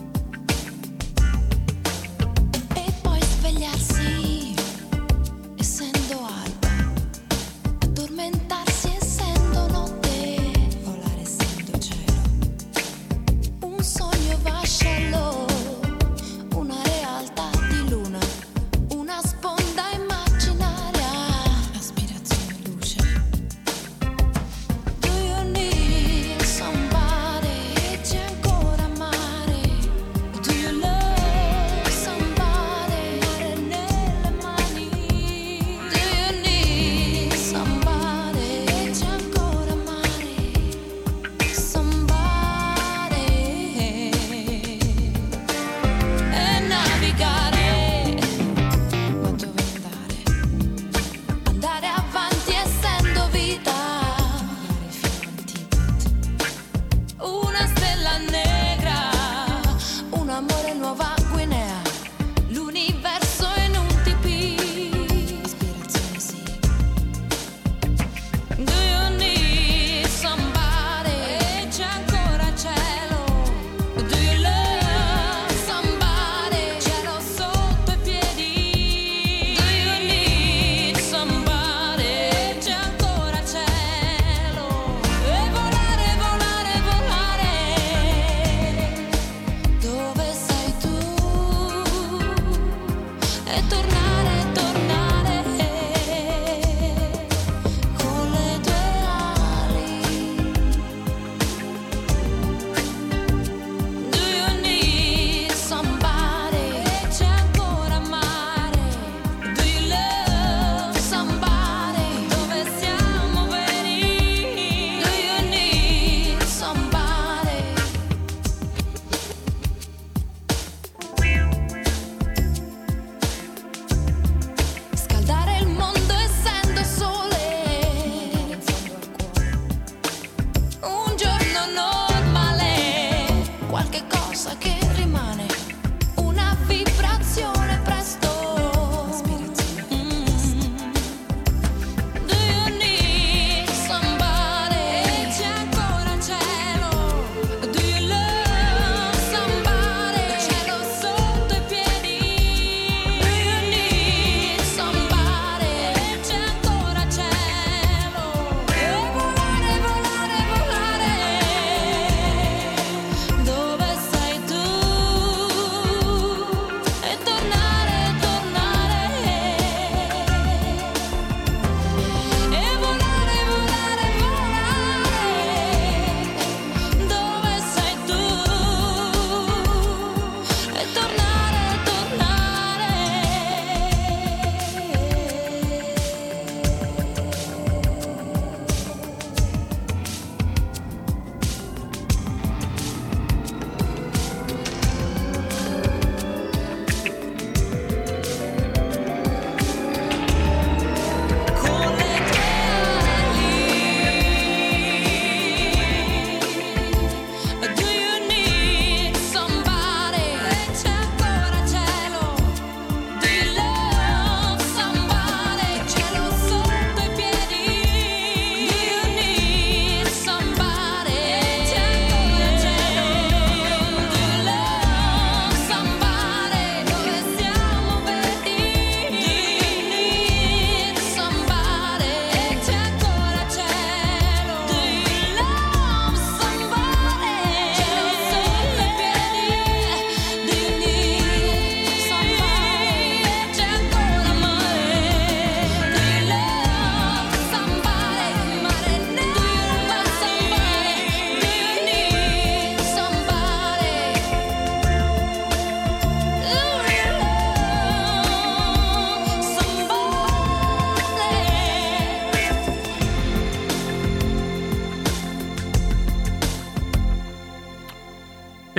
E poi svegliarsi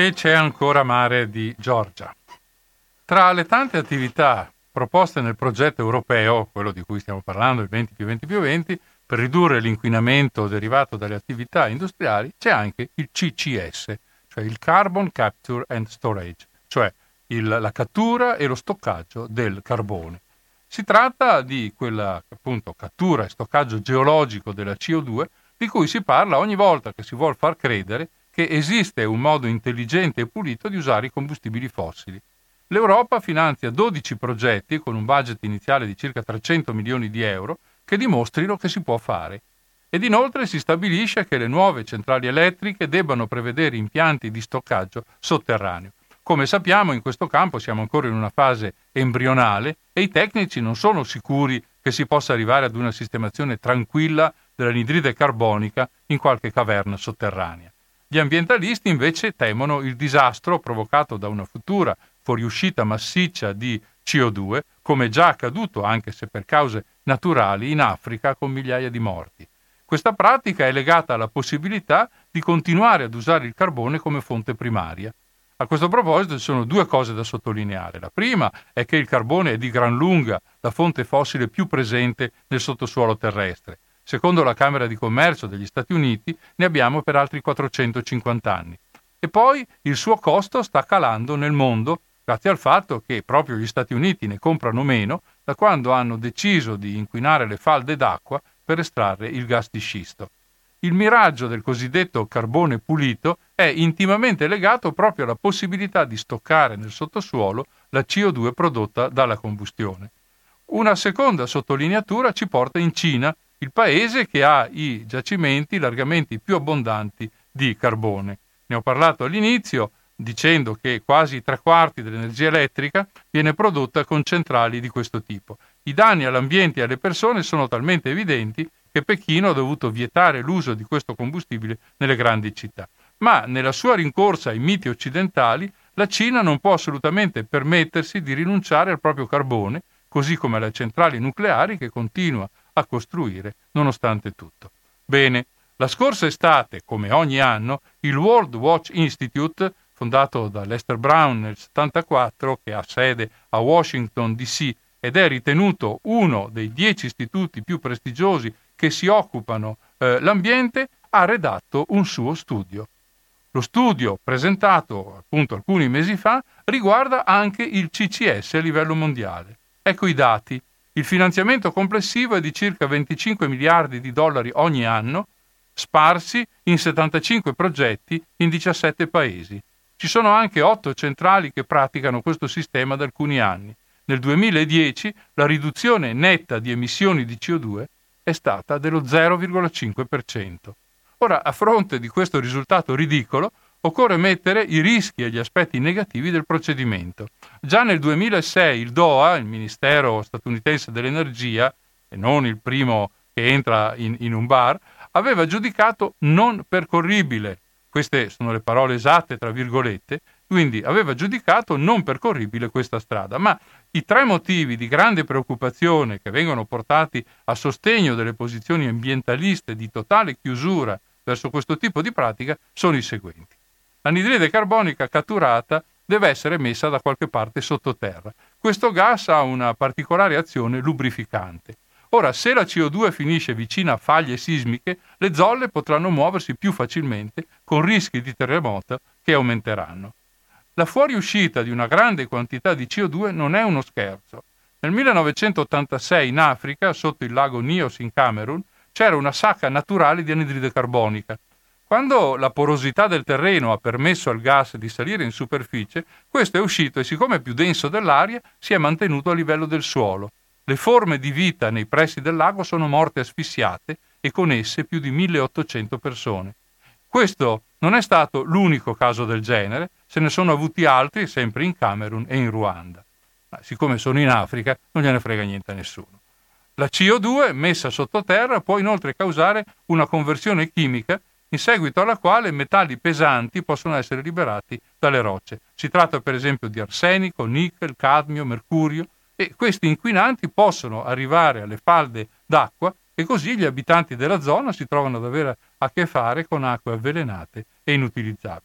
e c'è ancora mare di Georgia. Tra le tante attività proposte nel progetto europeo, quello di cui stiamo parlando, il venti più venti più venti, per ridurre l'inquinamento derivato dalle attività industriali, c'è anche il C C S, cioè il Carbon Capture and Storage, cioè il, la cattura e lo stoccaggio del carbone. Si tratta di quella appunto cattura e stoccaggio geologico della C O due di cui si parla ogni volta che si vuol far credere che esiste un modo intelligente e pulito di usare i combustibili fossili. L'Europa finanzia dodici progetti con un budget iniziale di circa trecento milioni di euro che dimostrino che si può fare. Ed inoltre si stabilisce che le nuove centrali elettriche debbano prevedere impianti di stoccaggio sotterraneo. Come sappiamo, in questo campo siamo ancora in una fase embrionale e i tecnici non sono sicuri che si possa arrivare ad una sistemazione tranquilla dell'anidride carbonica in qualche caverna sotterranea. Gli ambientalisti invece temono il disastro provocato da una futura fuoriuscita massiccia di C O due, come già accaduto, anche se per cause naturali, in Africa con migliaia di morti. Questa pratica è legata alla possibilità di continuare ad usare il carbone come fonte primaria. A questo proposito ci sono due cose da sottolineare. La prima è che il carbone è di gran lunga la fonte fossile più presente nel sottosuolo terrestre. Secondo la Camera di Commercio degli Stati Uniti ne abbiamo per altri quattrocentocinquanta anni. E poi il suo costo sta calando nel mondo grazie al fatto che proprio gli Stati Uniti ne comprano meno da quando hanno deciso di inquinare le falde d'acqua per estrarre il gas di scisto. Il miraggio del cosiddetto carbone pulito è intimamente legato proprio alla possibilità di stoccare nel sottosuolo la C O due prodotta dalla combustione. Una seconda sottolineatura ci porta in Cina, il paese che ha i giacimenti largamente più abbondanti di carbone. Ne ho parlato all'inizio dicendo che quasi tre quarti dell'energia elettrica viene prodotta con centrali di questo tipo. I danni all'ambiente e alle persone sono talmente evidenti che Pechino ha dovuto vietare l'uso di questo combustibile nelle grandi città. Ma nella sua rincorsa ai miti occidentali, la Cina non può assolutamente permettersi di rinunciare al proprio carbone, così come alle centrali nucleari che continua a costruire nonostante tutto. Bene, la scorsa estate, come ogni anno, il World Watch Institute, fondato da Lester Brown nel settantaquattro, che ha sede a Washington D C ed è ritenuto uno dei dieci istituti più prestigiosi che si occupano eh, l'ambiente, ha redatto un suo studio. Lo studio, presentato appunto alcuni mesi fa, riguarda anche il C C S a livello mondiale. Ecco i dati. Il finanziamento complessivo è di circa venticinque miliardi di dollari ogni anno, sparsi in settantacinque progetti in diciassette paesi. Ci sono anche otto centrali che praticano questo sistema da alcuni anni. Nel duemiladieci la riduzione netta di emissioni di C O due è stata dello zero virgola cinque per cento. Ora, a fronte di questo risultato ridicolo, occorre mettere i rischi e gli aspetti negativi del procedimento. Già nel duemilasei il D O A, il Ministero statunitense dell'Energia, e non il primo che entra in, in un bar, aveva giudicato non percorribile, queste sono le parole esatte tra virgolette, quindi aveva giudicato non percorribile questa strada, ma i tre motivi di grande preoccupazione che vengono portati a sostegno delle posizioni ambientaliste di totale chiusura verso questo tipo di pratica sono i seguenti. L'anidride carbonica catturata deve essere messa da qualche parte sottoterra. Questo gas ha una particolare azione lubrificante. Ora, se la C O due finisce vicino a faglie sismiche, le zolle potranno muoversi più facilmente con rischi di terremoto che aumenteranno. La fuoriuscita di una grande quantità di C O due non è uno scherzo. Nel millenovecentottantasei in Africa, sotto il lago Nios in Camerun, c'era una sacca naturale di anidride carbonica. Quando la porosità del terreno ha permesso al gas di salire in superficie, questo è uscito e siccome è più denso dell'aria, si è mantenuto a livello del suolo. Le forme di vita nei pressi del lago sono morte asfissiate e con esse più di milleottocento persone. Questo non è stato l'unico caso del genere, se ne sono avuti altri sempre in Camerun e in Ruanda. Ma siccome sono in Africa non gliene frega niente a nessuno. La C O due messa sottoterra può inoltre causare una conversione chimica in seguito alla quale metalli pesanti possono essere liberati dalle rocce. Si tratta per esempio di arsenico, nickel, cadmio, mercurio e questi inquinanti possono arrivare alle falde d'acqua e così gli abitanti della zona si trovano ad avere a che fare con acque avvelenate e inutilizzabili.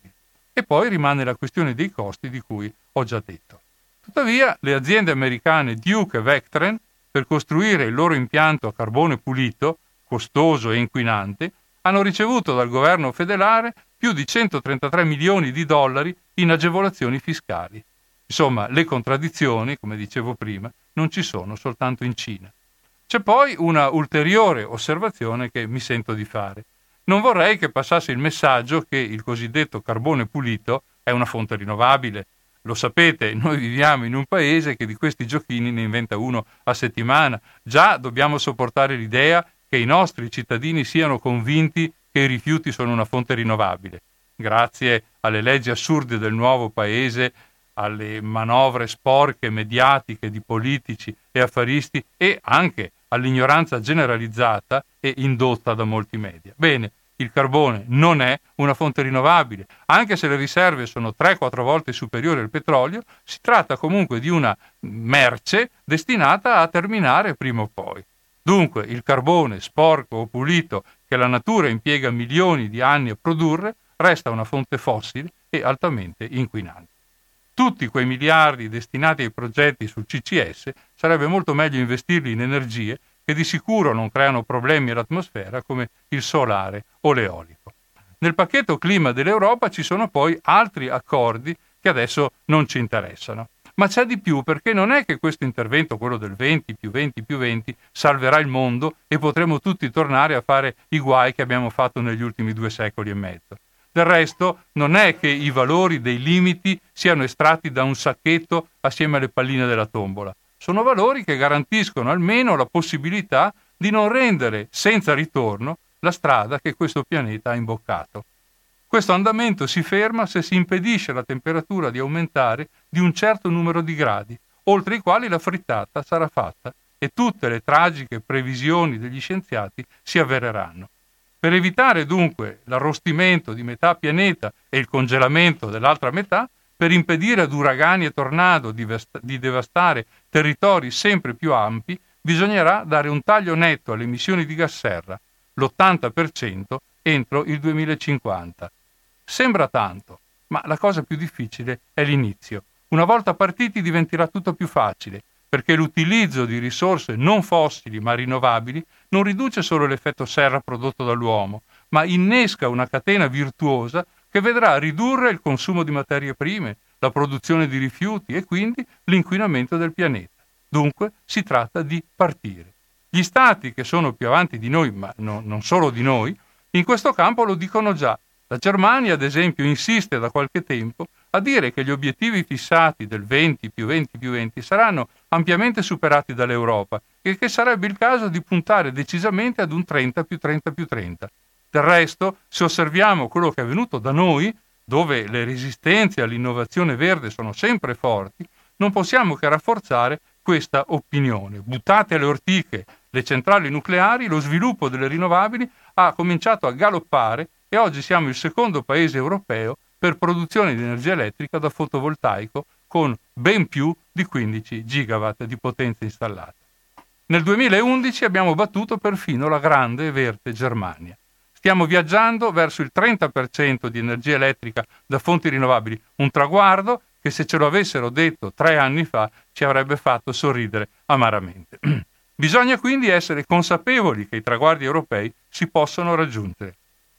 E poi rimane la questione dei costi di cui ho già detto. Tuttavia, le aziende americane Duke e Vectren, per costruire il loro impianto a carbone pulito, costoso e inquinante, hanno ricevuto dal governo federale più di centotrentatré milioni di dollari in agevolazioni fiscali. Insomma, le contraddizioni, come dicevo prima, non ci sono soltanto in Cina. C'è poi una ulteriore osservazione che mi sento di fare. Non vorrei che passasse il messaggio che il cosiddetto carbone pulito è una fonte rinnovabile. Lo sapete, noi viviamo in un paese che di questi giochini ne inventa uno a settimana. Già dobbiamo sopportare l'idea che i nostri cittadini siano convinti che i rifiuti sono una fonte rinnovabile. Grazie alle leggi assurde del nuovo paese, alle manovre sporche mediatiche di politici e affaristi e anche all'ignoranza generalizzata e indotta da molti media. Bene, il carbone non è una fonte rinnovabile, anche se le riserve sono tre quattro volte superiori al petrolio, si tratta comunque di una merce destinata a terminare prima o poi. Dunque il carbone sporco o pulito che la natura impiega milioni di anni a produrre resta una fonte fossile e altamente inquinante. Tutti quei miliardi destinati ai progetti sul C C S sarebbe molto meglio investirli in energie che di sicuro non creano problemi all'atmosfera come il solare o l'eolico. Nel pacchetto clima dell'Europa ci sono poi altri accordi che adesso non ci interessano. Ma c'è di più, perché non è che questo intervento, quello del venti più venti più venti, salverà il mondo e potremo tutti tornare a fare i guai che abbiamo fatto negli ultimi due secoli e mezzo. Del resto, non è che i valori dei limiti siano estratti da un sacchetto assieme alle palline della tombola. Sono valori che garantiscono almeno la possibilità di non rendere senza ritorno la strada che questo pianeta ha imboccato. Questo andamento si ferma se si impedisce alla temperatura di aumentare di un certo numero di gradi, oltre i quali la frittata sarà fatta e tutte le tragiche previsioni degli scienziati si avvereranno. Per evitare dunque l'arrostimento di metà pianeta e il congelamento dell'altra metà, per impedire ad uragani e tornado di, vest- di devastare territori sempre più ampi, bisognerà dare un taglio netto alle emissioni di gas serra, l'ottanta per cento entro il duemilacinquanta. Sembra tanto, ma la cosa più difficile è l'inizio. Una volta partiti diventerà tutto più facile, perché l'utilizzo di risorse non fossili ma rinnovabili non riduce solo l'effetto serra prodotto dall'uomo, ma innesca una catena virtuosa che vedrà ridurre il consumo di materie prime, la produzione di rifiuti e quindi l'inquinamento del pianeta. Dunque si tratta di partire. Gli stati che sono più avanti di noi, ma no, non solo di noi, in questo campo lo dicono già. La Germania, ad esempio, insiste da qualche tempo a dire che gli obiettivi fissati del venti più venti più venti saranno ampiamente superati dall'Europa e che sarebbe il caso di puntare decisamente ad un trenta più trenta più trenta. Del resto, se osserviamo quello che è avvenuto da noi, dove le resistenze all'innovazione verde sono sempre forti, non possiamo che rafforzare questa opinione. Buttate alle ortiche le centrali nucleari, lo sviluppo delle rinnovabili ha cominciato a galoppare e oggi siamo il secondo paese europeo per produzione di energia elettrica da fotovoltaico con ben più di quindici gigawatt di potenza installata. Nel duemilaundici abbiamo battuto perfino la grande e verde Germania. Stiamo viaggiando verso il trenta per cento di energia elettrica da fonti rinnovabili, un traguardo che se ce lo avessero detto tre anni fa ci avrebbe fatto sorridere amaramente. Bisogna quindi essere consapevoli che i traguardi europei si possono raggiungere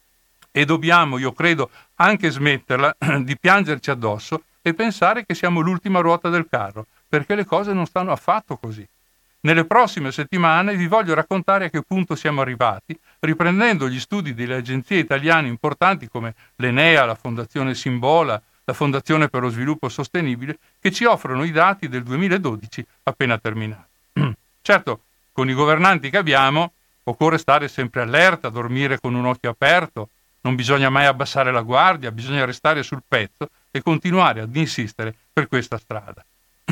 e dobbiamo, io credo, anche smetterla di piangerci addosso e pensare che siamo l'ultima ruota del carro, perché le cose non stanno affatto così. Nelle prossime settimane vi voglio raccontare a che punto siamo arrivati, riprendendo gli studi delle agenzie italiane importanti come l'Enea, la Fondazione Simbola, la Fondazione per lo Sviluppo Sostenibile, che ci offrono i dati del duemiladodici appena terminato. Certo, con i governanti che abbiamo occorre stare sempre allerta, dormire con un occhio aperto, non bisogna mai abbassare la guardia, bisogna restare sul pezzo e continuare ad insistere per questa strada.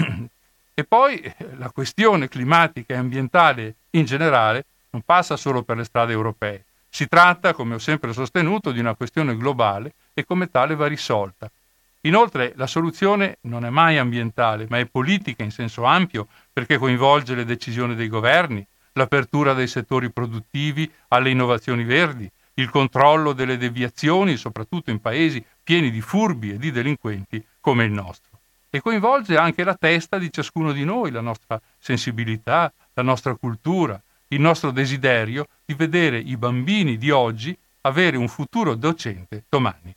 E poi la questione climatica e ambientale in generale non passa solo per le strade europee. Si tratta, come ho sempre sostenuto, di una questione globale e come tale va risolta. Inoltre la soluzione non è mai ambientale, ma è politica in senso ampio, perché coinvolge le decisioni dei governi, l'apertura dei settori produttivi alle innovazioni verdi, il controllo delle deviazioni, soprattutto in paesi pieni di furbi e di delinquenti come il nostro. E coinvolge anche la testa di ciascuno di noi, la nostra sensibilità, la nostra cultura, il nostro desiderio di vedere i bambini di oggi avere un futuro decente domani.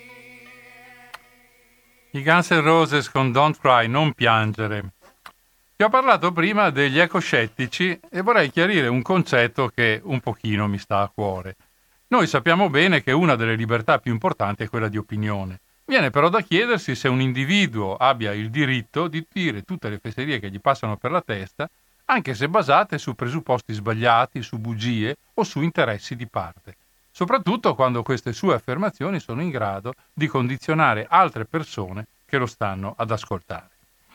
I Guns N' Roses con Don't Cry, non piangere. Vi ho parlato prima degli ecoscettici e vorrei chiarire un concetto che un pochino mi sta a cuore. Noi sappiamo bene che una delle libertà più importanti è quella di opinione. Viene però da chiedersi se un individuo abbia il diritto di dire tutte le fesserie che gli passano per la testa, anche se basate su presupposti sbagliati, su bugie o su interessi di parte, soprattutto quando queste sue affermazioni sono in grado di condizionare altre persone che lo stanno ad ascoltare.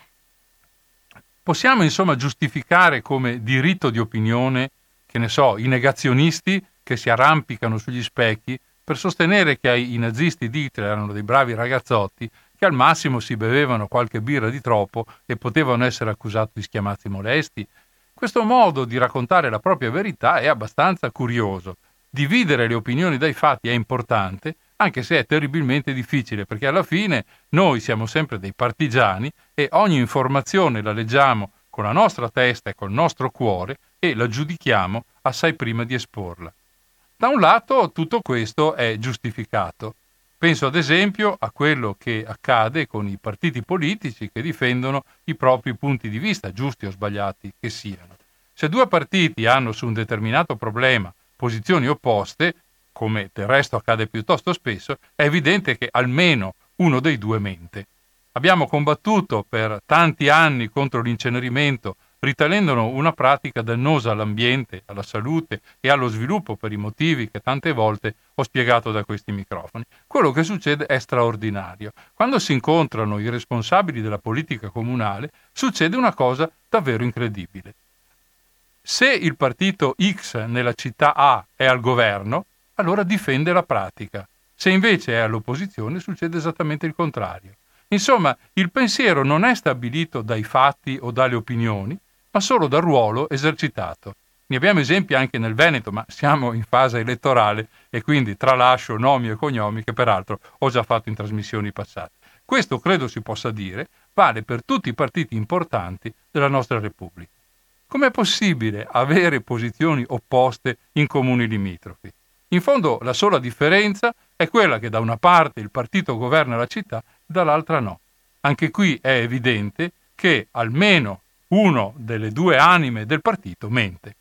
Possiamo insomma giustificare come diritto di opinione, che ne so, i negazionisti che si arrampicano sugli specchi per sostenere che i nazisti di Hitler erano dei bravi ragazzotti che al massimo si bevevano qualche birra di troppo e potevano essere accusati di schiamazzi molesti? Questo modo di raccontare la propria verità è abbastanza curioso. Dividere le opinioni dai fatti è importante, anche se è terribilmente difficile, perché alla fine noi siamo sempre dei partigiani e ogni informazione la leggiamo con la nostra testa e col nostro cuore e la giudichiamo assai prima di esporla. Da un lato tutto questo è giustificato. Penso ad esempio a quello che accade con i partiti politici che difendono i propri punti di vista, giusti o sbagliati che siano. Se due partiti hanno su un determinato problema posizioni opposte, come del resto accade piuttosto spesso, è evidente che almeno uno dei due mente. Abbiamo combattuto per tanti anni contro l'incenerimento, ritenendolo una pratica dannosa all'ambiente, alla salute e allo sviluppo per i motivi che tante volte ho spiegato da questi microfoni. Quello che succede è straordinario. Quando si incontrano i responsabili della politica comunale, succede una cosa davvero incredibile. Se il partito X nella città A è al governo, allora difende la pratica. Se invece è all'opposizione, succede esattamente il contrario. Insomma, il pensiero non è stabilito dai fatti o dalle opinioni, ma solo dal ruolo esercitato. Ne abbiamo esempi anche nel Veneto, ma siamo in fase elettorale e quindi tralascio nomi e cognomi che peraltro ho già fatto in trasmissioni passate. Questo credo si possa dire vale per tutti i partiti importanti della nostra Repubblica. Com'è possibile avere posizioni opposte in comuni limitrofi? In fondo la sola differenza è quella che da una parte il partito governa la città e dall'altra no. Anche qui è evidente che almeno uno delle due anime del partito mente.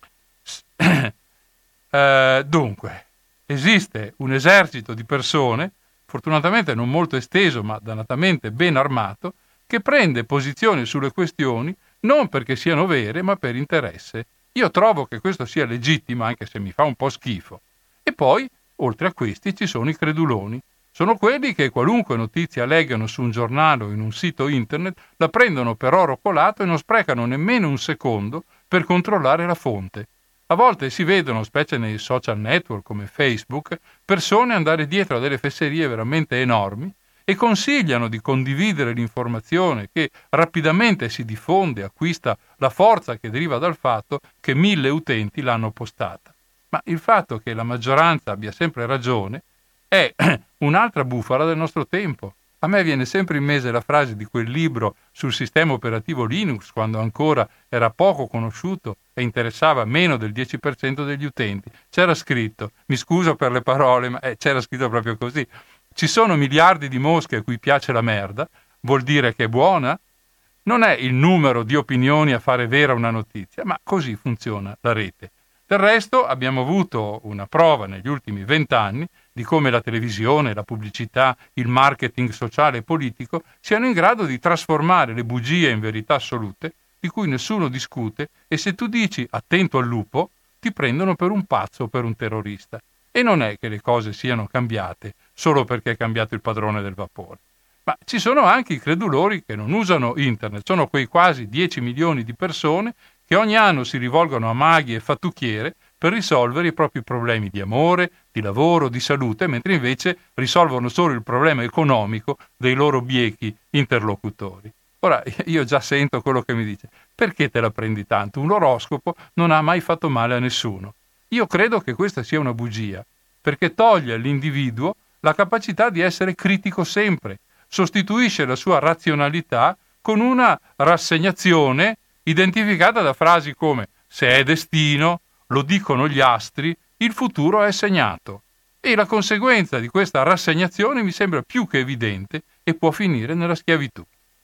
eh, dunque, esiste un esercito di persone, fortunatamente non molto esteso ma dannatamente ben armato, che prende posizioni sulle questioni non perché siano vere ma per interesse. Io trovo che questo sia legittimo, anche se mi fa un po' schifo. E poi, oltre a questi, ci sono i creduloni. Sono quelli che qualunque notizia leggano su un giornale o in un sito internet la prendono per oro colato e non sprecano nemmeno un secondo per controllare la fonte. A volte si vedono, specie nei social network come Facebook, persone andare dietro a delle fesserie veramente enormi e consigliano di condividere l'informazione che rapidamente si diffonde e acquista la forza che deriva dal fatto che mille utenti l'hanno postata. Ma il fatto che la maggioranza abbia sempre ragione è un'altra bufala del nostro tempo. A me viene sempre in mente la frase di quel libro sul sistema operativo Linux, quando ancora era poco conosciuto e interessava meno del dieci per cento degli utenti. C'era scritto, mi scuso per le parole, ma eh, c'era scritto proprio così: ci sono miliardi di mosche a cui piace la merda, vuol dire che è buona? Non è il numero di opinioni a fare vera una notizia, ma così funziona la rete. Del resto abbiamo avuto una prova negli ultimi vent'anni di come la televisione, la pubblicità, il marketing sociale e politico siano in grado di trasformare le bugie in verità assolute di cui nessuno discute, e se tu dici attento al lupo ti prendono per un pazzo o per un terrorista. E non è che le cose siano cambiate solo perché è cambiato il padrone del vapore. Ma ci sono anche i credulori che non usano internet, sono quei quasi dieci milioni di persone che ogni anno si rivolgono a maghi e fattucchiere per risolvere i propri problemi di amore, di lavoro, di salute, mentre invece risolvono solo il problema economico dei loro biechi interlocutori. Ora, io già sento quello che mi dice: perché te la prendi tanto? Un oroscopo non ha mai fatto male a nessuno. Io credo che questa sia una bugia, perché toglie all'individuo la capacità di essere critico sempre, sostituisce la sua razionalità con una rassegnazione identificata da frasi come se è destino, lo dicono gli astri, il futuro è segnato. E la conseguenza di questa rassegnazione mi sembra più che evidente e può finire nella schiavitù.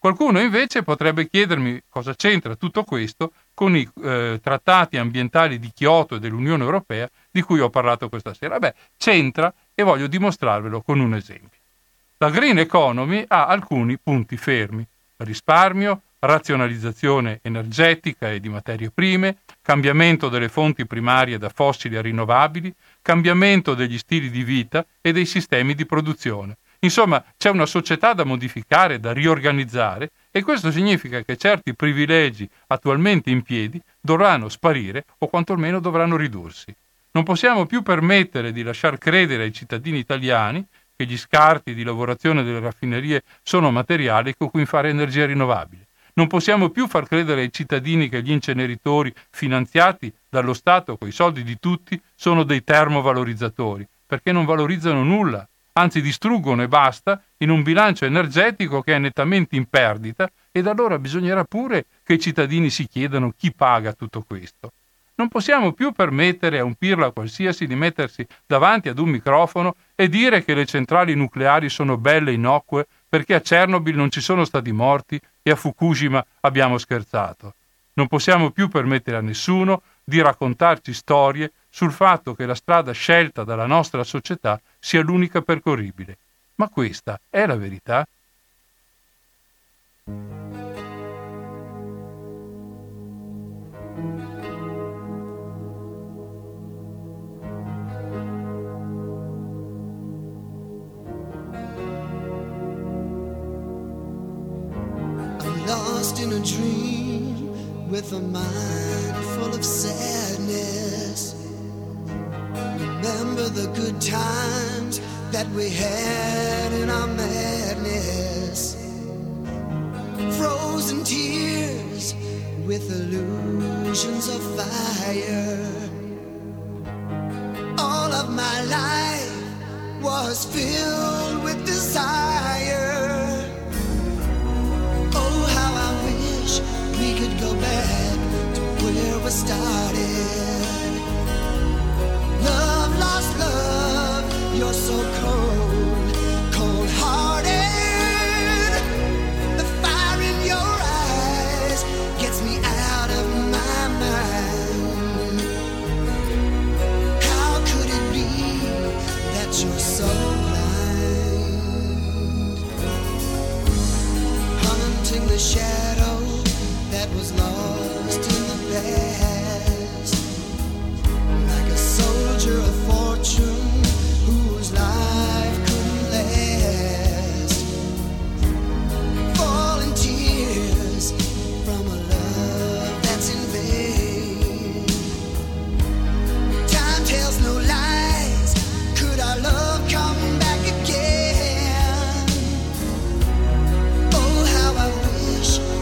Qualcuno invece potrebbe chiedermi cosa c'entra tutto questo con i eh, trattati ambientali di Kyoto e dell'Unione Europea di cui ho parlato questa sera. Beh, c'entra e voglio dimostrarvelo con un esempio. La green economy ha alcuni punti fermi: risparmio, razionalizzazione energetica e di materie prime, cambiamento delle fonti primarie da fossili a rinnovabili, cambiamento degli stili di vita e dei sistemi di produzione. Insomma, c'è una società da modificare, da riorganizzare, e questo significa che certi privilegi attualmente in piedi dovranno sparire o quantomeno dovranno ridursi. Non possiamo più permettere di lasciar credere ai cittadini italiani che gli scarti di lavorazione delle raffinerie sono materiali con cui fare energia rinnovabile. Non possiamo più far credere ai cittadini che gli inceneritori finanziati dallo Stato con i soldi di tutti sono dei termovalorizzatori, perché non valorizzano nulla, anzi distruggono e basta, in un bilancio energetico che è nettamente in perdita, ed allora bisognerà pure che i cittadini si chiedano chi paga tutto questo. Non possiamo più permettere a un pirla qualsiasi di mettersi davanti ad un microfono e dire che le centrali nucleari sono belle e innocue perché a Chernobyl non ci sono stati morti e a Fukushima abbiamo scherzato. Non possiamo più permettere a nessuno di raccontarci storie sul fatto che la strada scelta dalla nostra società sia l'unica percorribile. Ma questa è la verità? I'm lost in a dream with a mind full of sadness. Remember the good times that we had in our madness. Frozen tears with illusions of fire. All of my life was filled with desire. Oh, how I wish we could go back to where we started. Love, lost love, you're so cold, cold-hearted. The fire in your eyes gets me out of my mind. How could it be that you're so blind? Hunting the shadow that was lost in the past, like a soldier of fortune whose life couldn't last. Falling tears from a love that's in vain. Time tells no lies. Could our love come back again? Oh, how I wish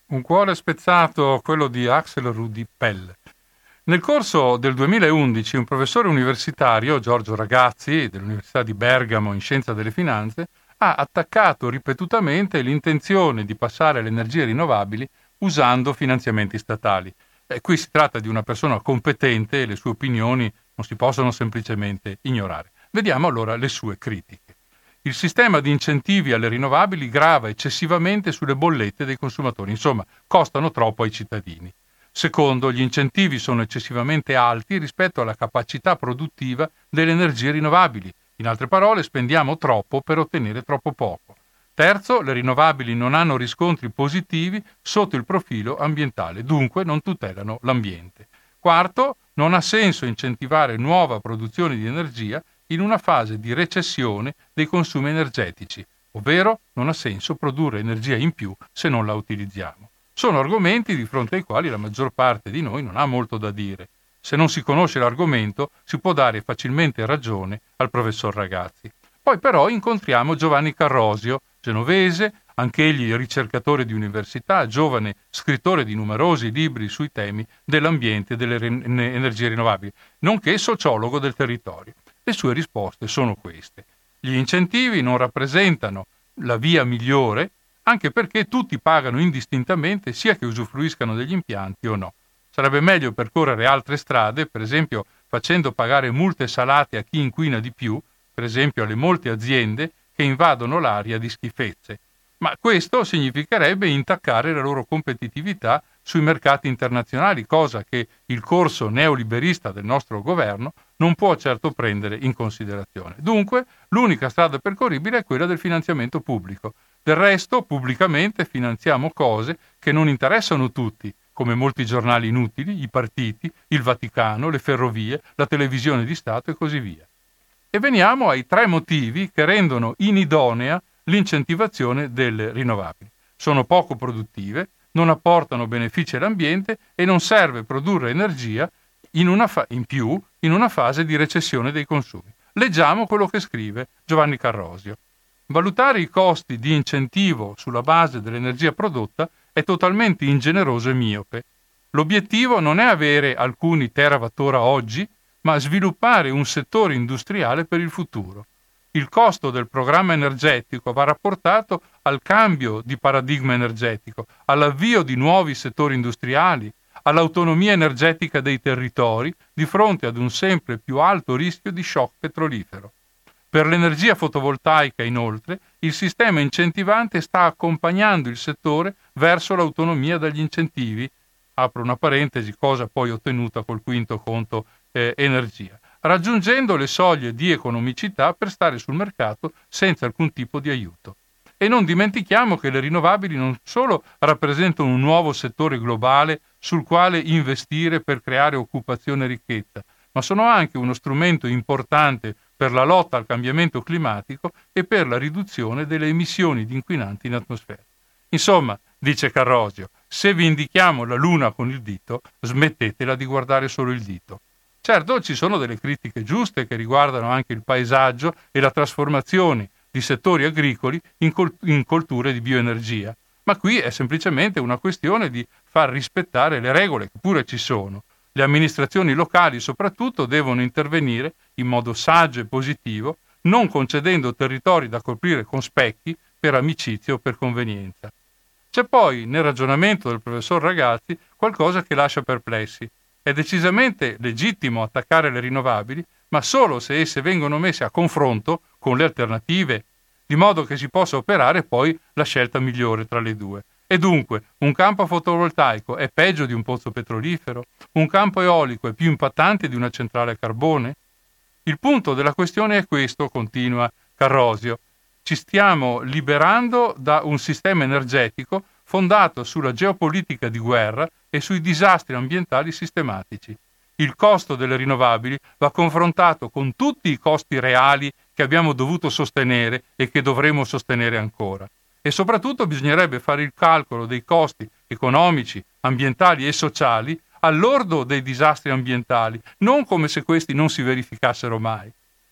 Un cuore spezzato, quello di Axel Rudi Pell. Nel corso del duemilaundici un professore universitario, Giorgio Ragazzi, dell'Università di Bergamo in Scienza delle Finanze, ha attaccato ripetutamente l'intenzione di passare alle energie rinnovabili usando finanziamenti statali. E qui si tratta di una persona competente e le sue opinioni non si possono semplicemente ignorare. Vediamo allora le sue critiche. Il sistema di incentivi alle rinnovabili grava eccessivamente sulle bollette dei consumatori, insomma, costano troppo ai cittadini. Secondo, gli incentivi sono eccessivamente alti rispetto alla capacità produttiva delle energie rinnovabili. In altre parole, spendiamo troppo per ottenere troppo poco. Terzo, le rinnovabili non hanno riscontri positivi sotto il profilo ambientale, dunque non tutelano l'ambiente. Quarto, non ha senso incentivare nuova produzione di energia in una fase di recessione dei consumi energetici, ovvero non ha senso produrre energia in più se non la utilizziamo. Sono argomenti di fronte ai quali la maggior parte di noi non ha molto da dire. Se non si conosce l'argomento, si può dare facilmente ragione al professor Ragazzi. Poi però incontriamo Giovanni Carrosio, genovese, anch'egli ricercatore di università, giovane scrittore di numerosi libri sui temi dell'ambiente e delle rin- energie rinnovabili, nonché sociologo del territorio. Le sue risposte sono queste. Gli incentivi non rappresentano la via migliore, anche perché tutti pagano indistintamente sia che usufruiscano degli impianti o no. Sarebbe meglio percorrere altre strade, per esempio facendo pagare multe salate a chi inquina di più, per esempio alle molte aziende che invadono l'aria di schifezze. Ma questo significherebbe intaccare la loro competitività sui mercati internazionali, cosa che il corso neoliberista del nostro governo non può certo prendere in considerazione. Dunque, l'unica strada percorribile è quella del finanziamento pubblico. Del resto, pubblicamente finanziamo cose che non interessano tutti, come molti giornali inutili, i partiti, il Vaticano, le ferrovie, la televisione di Stato e così via. E veniamo ai tre motivi che rendono inidonea l'incentivazione delle rinnovabili. Sono poco produttive, non apportano benefici all'ambiente e non serve produrre energia in, una fa- in più in una fase di recessione dei consumi. Leggiamo quello che scrive Giovanni Carrosio. Valutare i costi di incentivo sulla base dell'energia prodotta è totalmente ingeneroso e miope. L'obiettivo non è avere alcuni terawattora oggi, ma sviluppare un settore industriale per il futuro. Il costo del programma energetico va rapportato al cambio di paradigma energetico, all'avvio di nuovi settori industriali, all'autonomia energetica dei territori di fronte ad un sempre più alto rischio di shock petrolifero. Per l'energia fotovoltaica, inoltre, il sistema incentivante sta accompagnando il settore verso l'autonomia dagli incentivi, apro una parentesi, cosa poi ottenuta col quinto conto eh, energia, raggiungendo le soglie di economicità per stare sul mercato senza alcun tipo di aiuto. E non dimentichiamo che le rinnovabili non solo rappresentano un nuovo settore globale sul quale investire per creare occupazione e ricchezza, ma sono anche uno strumento importante per la lotta al cambiamento climatico e per la riduzione delle emissioni di inquinanti in atmosfera. Insomma, dice Carrosio, se vi indichiamo la luna con il dito, smettetela di guardare solo il dito. Certo, ci sono delle critiche giuste che riguardano anche il paesaggio e la trasformazione di settori agricoli in, col- in colture di bioenergia, ma qui è semplicemente una questione di far rispettare le regole, che pure ci sono. Le amministrazioni locali soprattutto devono intervenire in modo saggio e positivo, non concedendo territori da coprire con specchi per amicizia o per convenienza. C'è poi nel ragionamento del professor Ragazzi qualcosa che lascia perplessi. È decisamente legittimo attaccare le rinnovabili, ma solo se esse vengono messe a confronto con le alternative, di modo che si possa operare poi la scelta migliore tra le due. E dunque, un campo fotovoltaico è peggio di un pozzo petrolifero? Un campo eolico è più impattante di una centrale a carbone? Il punto della questione è questo, continua Carrosio. Ci stiamo liberando da un sistema energetico fondato sulla geopolitica di guerra e sui disastri ambientali sistematici. Il costo delle rinnovabili va confrontato con tutti i costi reali che abbiamo dovuto sostenere e che dovremo sostenere ancora. E soprattutto bisognerebbe fare il calcolo dei costi economici, ambientali e sociali al lordo dei disastri ambientali, non come se questi non si verificassero mai.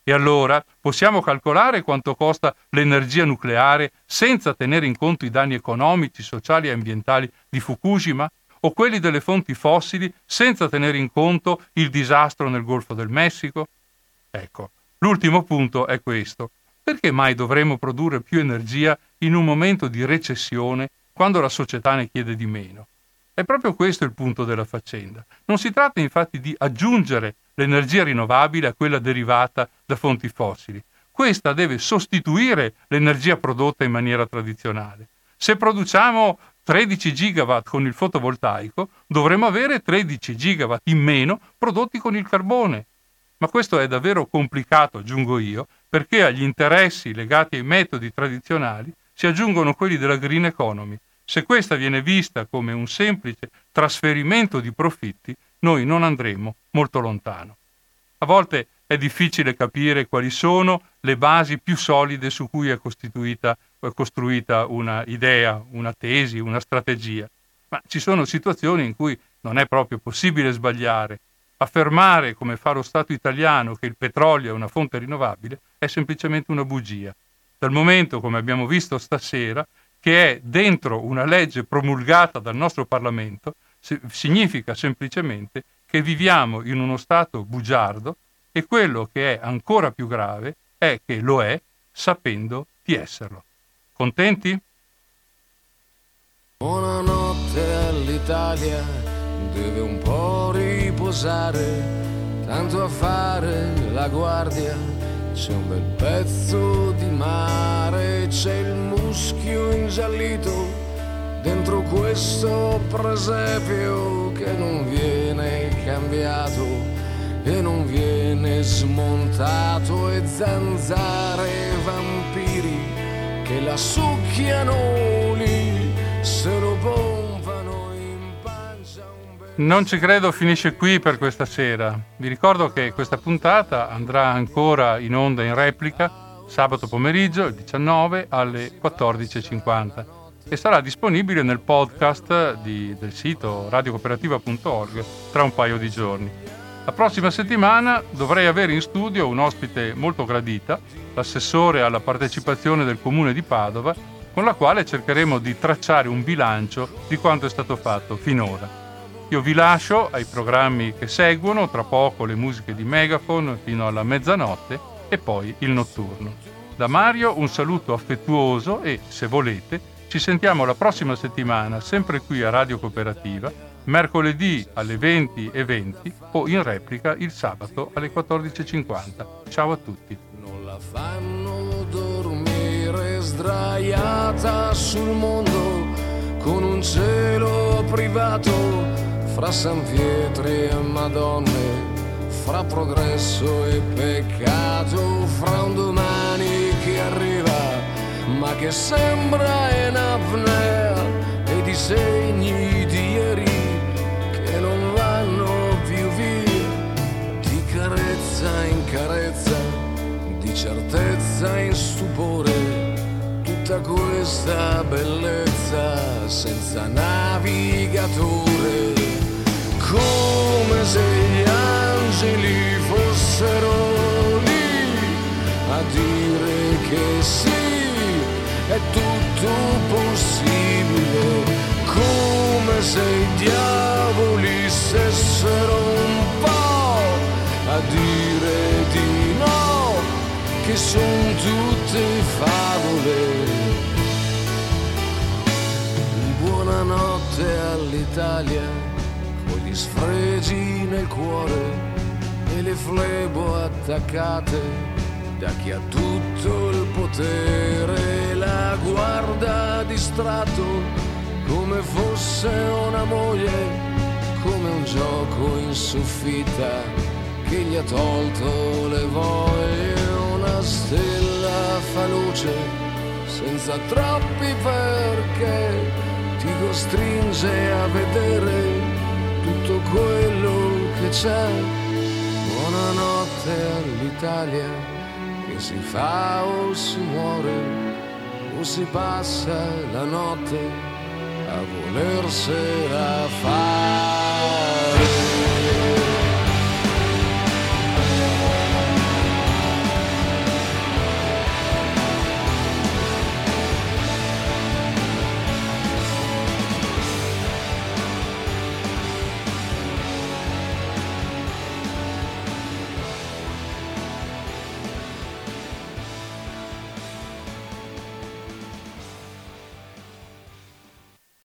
E allora possiamo calcolare quanto costa l'energia nucleare senza tenere in conto i danni economici, sociali e ambientali di Fukushima? O quelli delle fonti fossili senza tenere in conto il disastro nel Golfo del Messico? Ecco, l'ultimo punto è questo. Perché mai dovremmo produrre più energia in un momento di recessione quando la società ne chiede di meno? È proprio questo il punto della faccenda. Non si tratta infatti di aggiungere l'energia rinnovabile a quella derivata da fonti fossili. Questa deve sostituire l'energia prodotta in maniera tradizionale. Se produciamo tredici gigawatt con il fotovoltaico, dovremo avere tredici gigawatt in meno prodotti con il carbone. Ma questo è davvero complicato, aggiungo io, perché agli interessi legati ai metodi tradizionali si aggiungono quelli della green economy. Se questa viene vista come un semplice trasferimento di profitti, noi non andremo molto lontano. A volte è difficile capire quali sono le basi più solide su cui è costituita, è costruita una idea, una tesi, una strategia. Ma ci sono situazioni in cui non è proprio possibile sbagliare. Affermare, come fa lo Stato italiano, che il petrolio è una fonte rinnovabile è semplicemente una bugia. Dal momento, come abbiamo visto stasera, che è dentro una legge promulgata dal nostro Parlamento, significa semplicemente che viviamo in uno Stato bugiardo e quello che è ancora più grave è che lo è sapendo di esserlo. Contenti? Buonanotte all'Italia, deve un po' riposare, tanto a fare la guardia, c'è un bel pezzo di mare, c'è il muschio ingiallito dentro questo presepio che non viene cambiato e non viene smontato, e zanzare e vampiri che la succhiano lì, se lo pompano in pancia un bel... Non ci credo finisce qui per questa sera. Vi ricordo che questa puntata andrà ancora in onda in replica sabato pomeriggio, il diciannove, alle quattordici e cinquanta. E sarà disponibile nel podcast di, del sito radiocooperativa punto org tra un paio di giorni. La prossima settimana dovrei avere in studio un ospite molto gradita, l'assessore alla partecipazione del Comune di Padova, con la quale cercheremo di tracciare un bilancio di quanto è stato fatto finora. Io vi lascio ai programmi che seguono, tra poco le musiche di Megaphone fino alla mezzanotte e poi il notturno. Da Mario un saluto affettuoso e, se volete, ci sentiamo la prossima settimana, sempre qui a Radio Cooperativa, mercoledì alle venti e venti o in replica il sabato alle quattordici e cinquanta. Ciao a tutti. Non la fanno dormire sdraiata sul mondo con un cielo privato fra San Pietri e Madonne, fra progresso e peccato, fra un domani che arriva ma che sembra in apnea, e disegni di ieri che non vanno più via, di carezza in carezza, di certezza in stupore, tutta questa bellezza senza navigatore, come se gli angeli fossero lì a dire che sì, è tutto possibile, come se i diavoli stessero un po' a dire di no, che son tutte favole. Buonanotte all'Italia, con gli sfregi nel cuore e le flebo attaccate da chi ha tutto il potere, la guarda distratto come fosse una moglie, come un gioco in soffitta che gli ha tolto le voglie. Una stella fa luce senza troppi perché, ti costringe a vedere tutto quello che c'è. Buonanotte all'Italia, che si fa o si muore o si passa la notte a volersela fare.